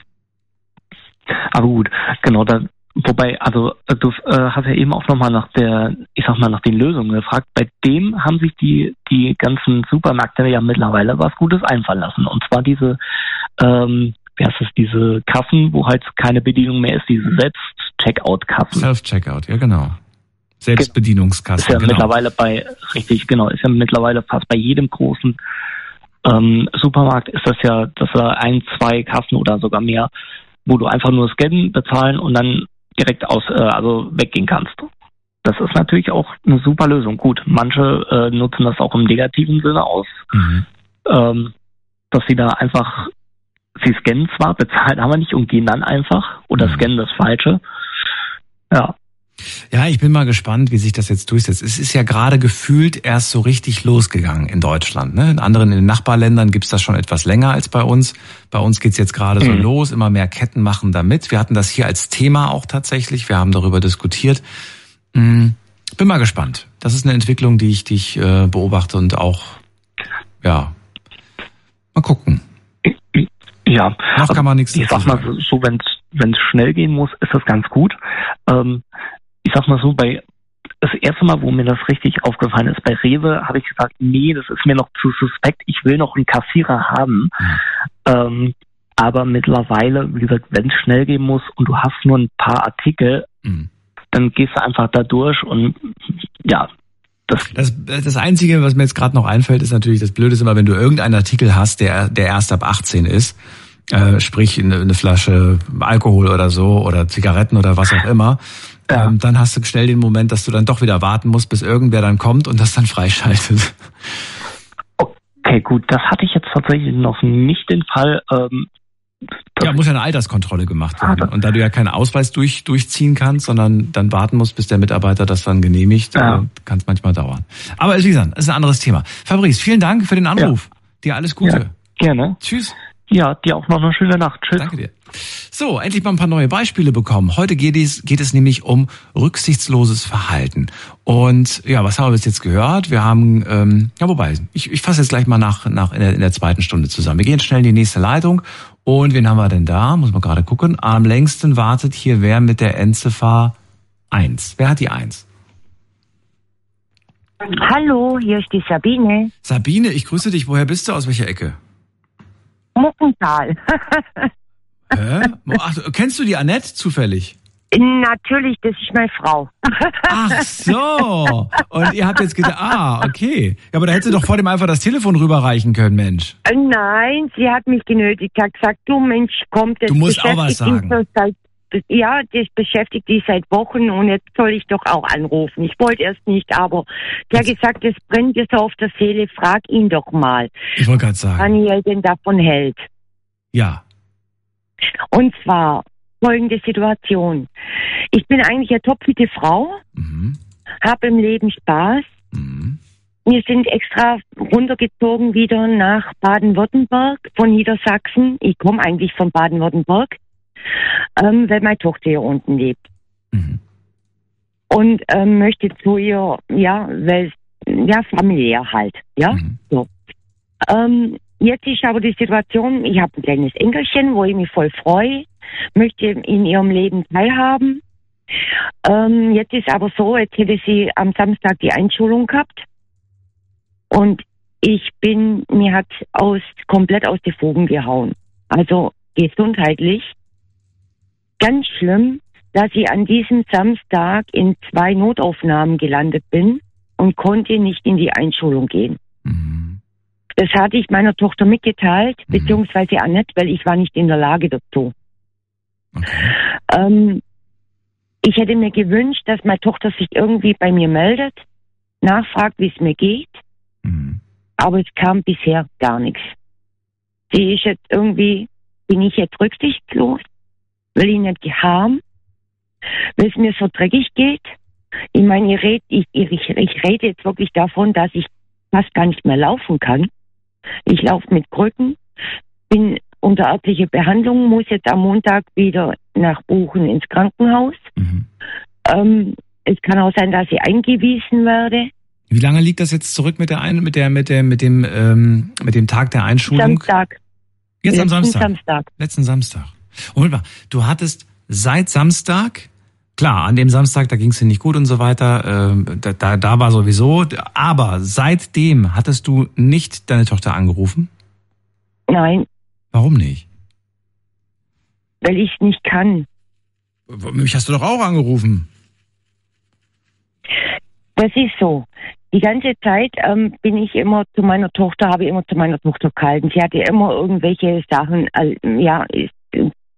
Aber gut, genau, da, wobei, also du äh, hast ja eben auch nochmal nach der, ich sag mal, nach den Lösungen gefragt. Bei dem haben sich die die ganzen Supermärkte ja mittlerweile was Gutes einfallen lassen. Und zwar diese, ähm, wie heißt es, diese Kassen, wo halt keine Bedienung mehr ist, diese Selbst-Checkout-Kassen. Self-Checkout, ja genau. Selbstbedienungskassen. Ist ja genau. mittlerweile bei, richtig, genau, ist ja mittlerweile fast bei jedem großen ähm, Supermarkt ist das ja, dass er ein, zwei Kassen oder sogar mehr, wo du einfach nur scannen, bezahlen und dann direkt aus, äh, also weggehen kannst. das ist natürlich auch eine super Lösung. Gut, manche äh, nutzen das auch im negativen Sinne aus, mhm. ähm, dass sie da einfach, sie scannen zwar, bezahlen aber nicht und gehen dann einfach oder mhm. scannen das Falsche. Ja. Ja, ich bin mal gespannt, wie sich das jetzt durchsetzt. Es ist ja gerade gefühlt erst so richtig losgegangen in Deutschland. Ne? In anderen, in den Nachbarländern gibt's das schon etwas länger als bei uns. Bei uns geht's jetzt gerade mhm. so los. Immer mehr Ketten machen da mit. Wir hatten das hier als Thema auch tatsächlich. Wir haben darüber diskutiert. Bin mal gespannt. Das ist eine Entwicklung, die ich, die ich äh, beobachte und auch, ja, mal gucken. Ja, noch kann man nichts ich sag mal so, wenn es wenn es schnell gehen muss, ist das ganz gut. Ähm, ich sag mal so, bei das erste Mal, wo mir das richtig aufgefallen ist, bei Rewe, habe ich gesagt, nee, das ist mir noch zu suspekt, ich will noch einen Kassierer haben. Mhm. Ähm, aber mittlerweile, wie gesagt, wenn es schnell gehen muss und du hast nur ein paar Artikel, mhm. dann gehst du einfach da durch und ja. Das, das, das Einzige, was mir jetzt gerade noch einfällt, ist natürlich, das Blöde ist immer, wenn du irgendeinen Artikel hast, der, der erst ab achtzehn ist, äh, sprich eine, eine Flasche Alkohol oder so oder Zigaretten oder was auch immer, ja. ähm, dann hast du schnell den Moment, dass du dann doch wieder warten musst, bis irgendwer dann kommt und das dann freischaltet. Okay, gut, das hatte ich jetzt tatsächlich noch nicht den Fall. Ähm, ja, muss ja eine Alterskontrolle gemacht werden. Und da du ja keinen Ausweis durch, durchziehen kannst, sondern dann warten musst, bis der Mitarbeiter das dann genehmigt, ja. äh, kann es manchmal dauern. Aber wie gesagt, ist ein anderes Thema. Fabrice, vielen Dank für den Anruf. Ja. Dir alles Gute. Ja, gerne. Tschüss. Ja, dir auch noch eine schöne Nacht. Tschüss. Danke dir. So, endlich mal ein paar neue Beispiele bekommen. Heute geht es, geht es nämlich um rücksichtsloses Verhalten. Und ja, was haben wir bis jetzt gehört? Wir haben, ähm, ja wobei, ich, ich fasse jetzt gleich mal nach, nach in, der, in der zweiten Stunde zusammen. Wir gehen schnell in die nächste Leitung. Und wen haben wir denn da? Muss man gerade gucken. Am längsten wartet hier wer mit der Endziffer eins. Wer hat die eins? Hallo, hier ist die Sabine. Sabine, ich grüße dich. Woher bist du? Aus welcher Ecke? Muckental. Hä? Ach, kennst du die Annette zufällig? Natürlich, das ist meine Frau. Ach so. Und ihr habt jetzt gedacht, ah, okay. Ja, aber da hättest du doch vor dem einfach das Telefon rüberreichen können, Mensch. Nein, sie hat mich genötigt. Hat gesagt, du Mensch, komm, das du musst auch was sagen. Seit, ja, das beschäftigt dich seit Wochen und jetzt soll ich doch auch anrufen. Ich wollte erst nicht, aber der hat gesagt, es brennt dir so auf der Seele, frag ihn doch mal. Ich wollte gerade sagen. Daniel denn davon hält. Ja. Und zwar folgende Situation. Ich bin eigentlich eine topfitte Frau, mhm. habe im Leben Spaß. Mhm. Wir sind extra runtergezogen wieder nach Baden-Württemberg von Niedersachsen. Ich komme eigentlich von Baden-Württemberg, ähm, weil meine Tochter hier unten lebt. Mhm. Und ähm, möchte zu ihr, ja, weil, ja, familiär halt, ja, mhm. so. Ähm, jetzt ist aber die Situation, ich habe ein kleines Enkelchen, wo ich mich voll freue, möchte in ihrem Leben teilhaben. Ähm, jetzt ist aber so, jetzt hätte sie am Samstag die Einschulung gehabt und ich bin, mir hat aus komplett aus den Fugen gehauen. Also gesundheitlich ganz schlimm, dass ich an diesem Samstag in zwei Notaufnahmen gelandet bin und konnte nicht in die Einschulung gehen. Mhm. Das hatte ich meiner Tochter mitgeteilt, mhm. beziehungsweise Annette, weil ich war nicht in der Lage dazu. Okay. Ähm, ich hätte mir gewünscht, dass meine Tochter sich irgendwie bei mir meldet, nachfragt, wie es mir geht, mhm. aber es kam bisher gar nichts. Sie ist jetzt irgendwie, bin ich jetzt rücksichtslos, will ich nicht haben, weil es mir so dreckig geht. Ich meine, ich rede ich, ich, ich rede jetzt wirklich davon, dass ich fast gar nicht mehr laufen kann. Ich laufe mit Krücken, bin unter örtlicher Behandlung, muss jetzt am Montag wieder nach Buchen ins Krankenhaus. Mhm. Ähm, es kann auch sein, dass ich eingewiesen werde. Wie lange liegt das jetzt zurück mit der ein, mit der mit der mit dem ähm, mit dem Tag der Einschulung? Samstag. Jetzt am Samstag. Samstag. Letzten Samstag. Und mal, du hattest seit Samstag, klar, an dem Samstag, da ging es dir nicht gut und so weiter, äh, da, da, da war sowieso, aber seitdem hattest du nicht deine Tochter angerufen? Nein. Warum nicht? Weil ich nicht kann. Mich hast du doch auch angerufen. Das ist so. Die ganze Zeit ähm, bin ich immer zu meiner Tochter, habe immer zu meiner Tochter gehalten. Sie hatte immer irgendwelche Sachen, äh, ja,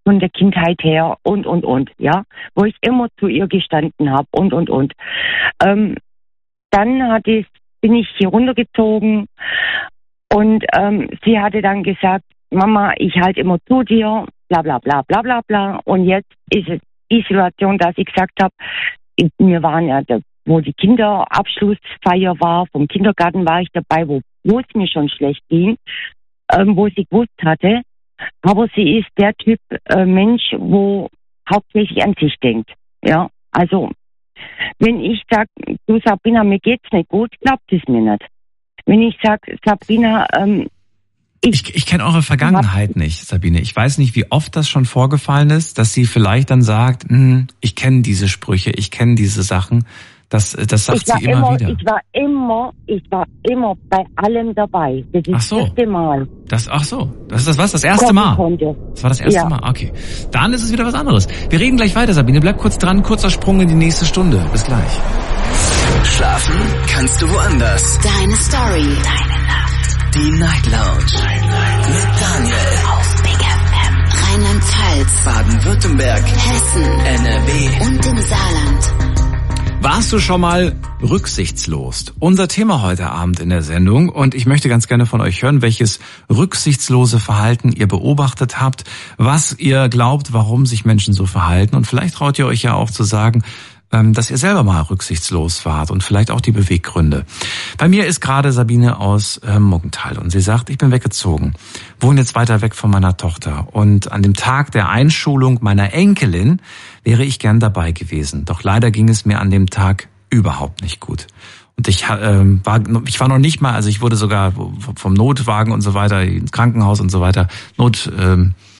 von der Kindheit her und, und, und, ja, wo ich immer zu ihr gestanden habe und, und, und. Ähm, dann hat es, bin ich hier runtergezogen und ähm, sie hatte dann gesagt, Mama, ich halte immer zu dir, bla bla bla bla bla bla. Und jetzt ist es die Situation, dass ich gesagt habe, wir waren ja, da, wo die Kinderabschlussfeier war, vom Kindergarten war ich dabei, wo, wo es mir schon schlecht ging, ähm, wo sie gewusst hatte, aber sie ist der Typ äh, Mensch, wo hauptsächlich an sich denkt. Ja, also wenn ich sage, du Sabrina, mir geht's nicht gut, glaubt es mir nicht. Wenn ich sage, Sabrina, ähm, ich, ich, ich kenne eure Vergangenheit nicht, Sabine. Ich weiß nicht, wie oft das schon vorgefallen ist, dass sie vielleicht dann sagt, ich kenne diese Sprüche, ich kenne diese Sachen. Das, das sagt sie immer, immer wieder. Ich war immer, ich war immer bei allem dabei. Das ist ach so. das erste Mal. Das, ach so, das ist das was? Das erste Mal? Konnte. Das war das erste ja. Mal, okay. Dann ist es wieder was anderes. Wir reden gleich weiter, Sabine. Bleib kurz dran, kurzer Sprung in die nächste Stunde. Bis gleich. Schlafen kannst du woanders. Deine Story. Deine Nacht. Die Night Lounge. Night, Night. Mit Daniel. Auf Big F M. Rheinland-Pfalz. Baden-Württemberg. Hessen. N R W. Und im Saarland. Warst du schon mal rücksichtslos? Unser Thema heute Abend in der Sendung, und ich möchte ganz gerne von euch hören, welches rücksichtslose Verhalten ihr beobachtet habt, was ihr glaubt, warum sich Menschen so verhalten, und vielleicht traut ihr euch ja auch zu sagen, dass ihr selber mal rücksichtslos wart und vielleicht auch die Beweggründe. Bei mir ist gerade Sabine aus äh, Muggenthal und sie sagt, ich bin weggezogen, wohne jetzt weiter weg von meiner Tochter, und an dem Tag der Einschulung meiner Enkelin wäre ich gern dabei gewesen. Doch leider ging es mir an dem Tag überhaupt nicht gut. Und ich äh, war, ich war noch nicht mal, also ich wurde sogar vom Notwagen und so weiter, ins Krankenhaus und so weiter, Not, äh,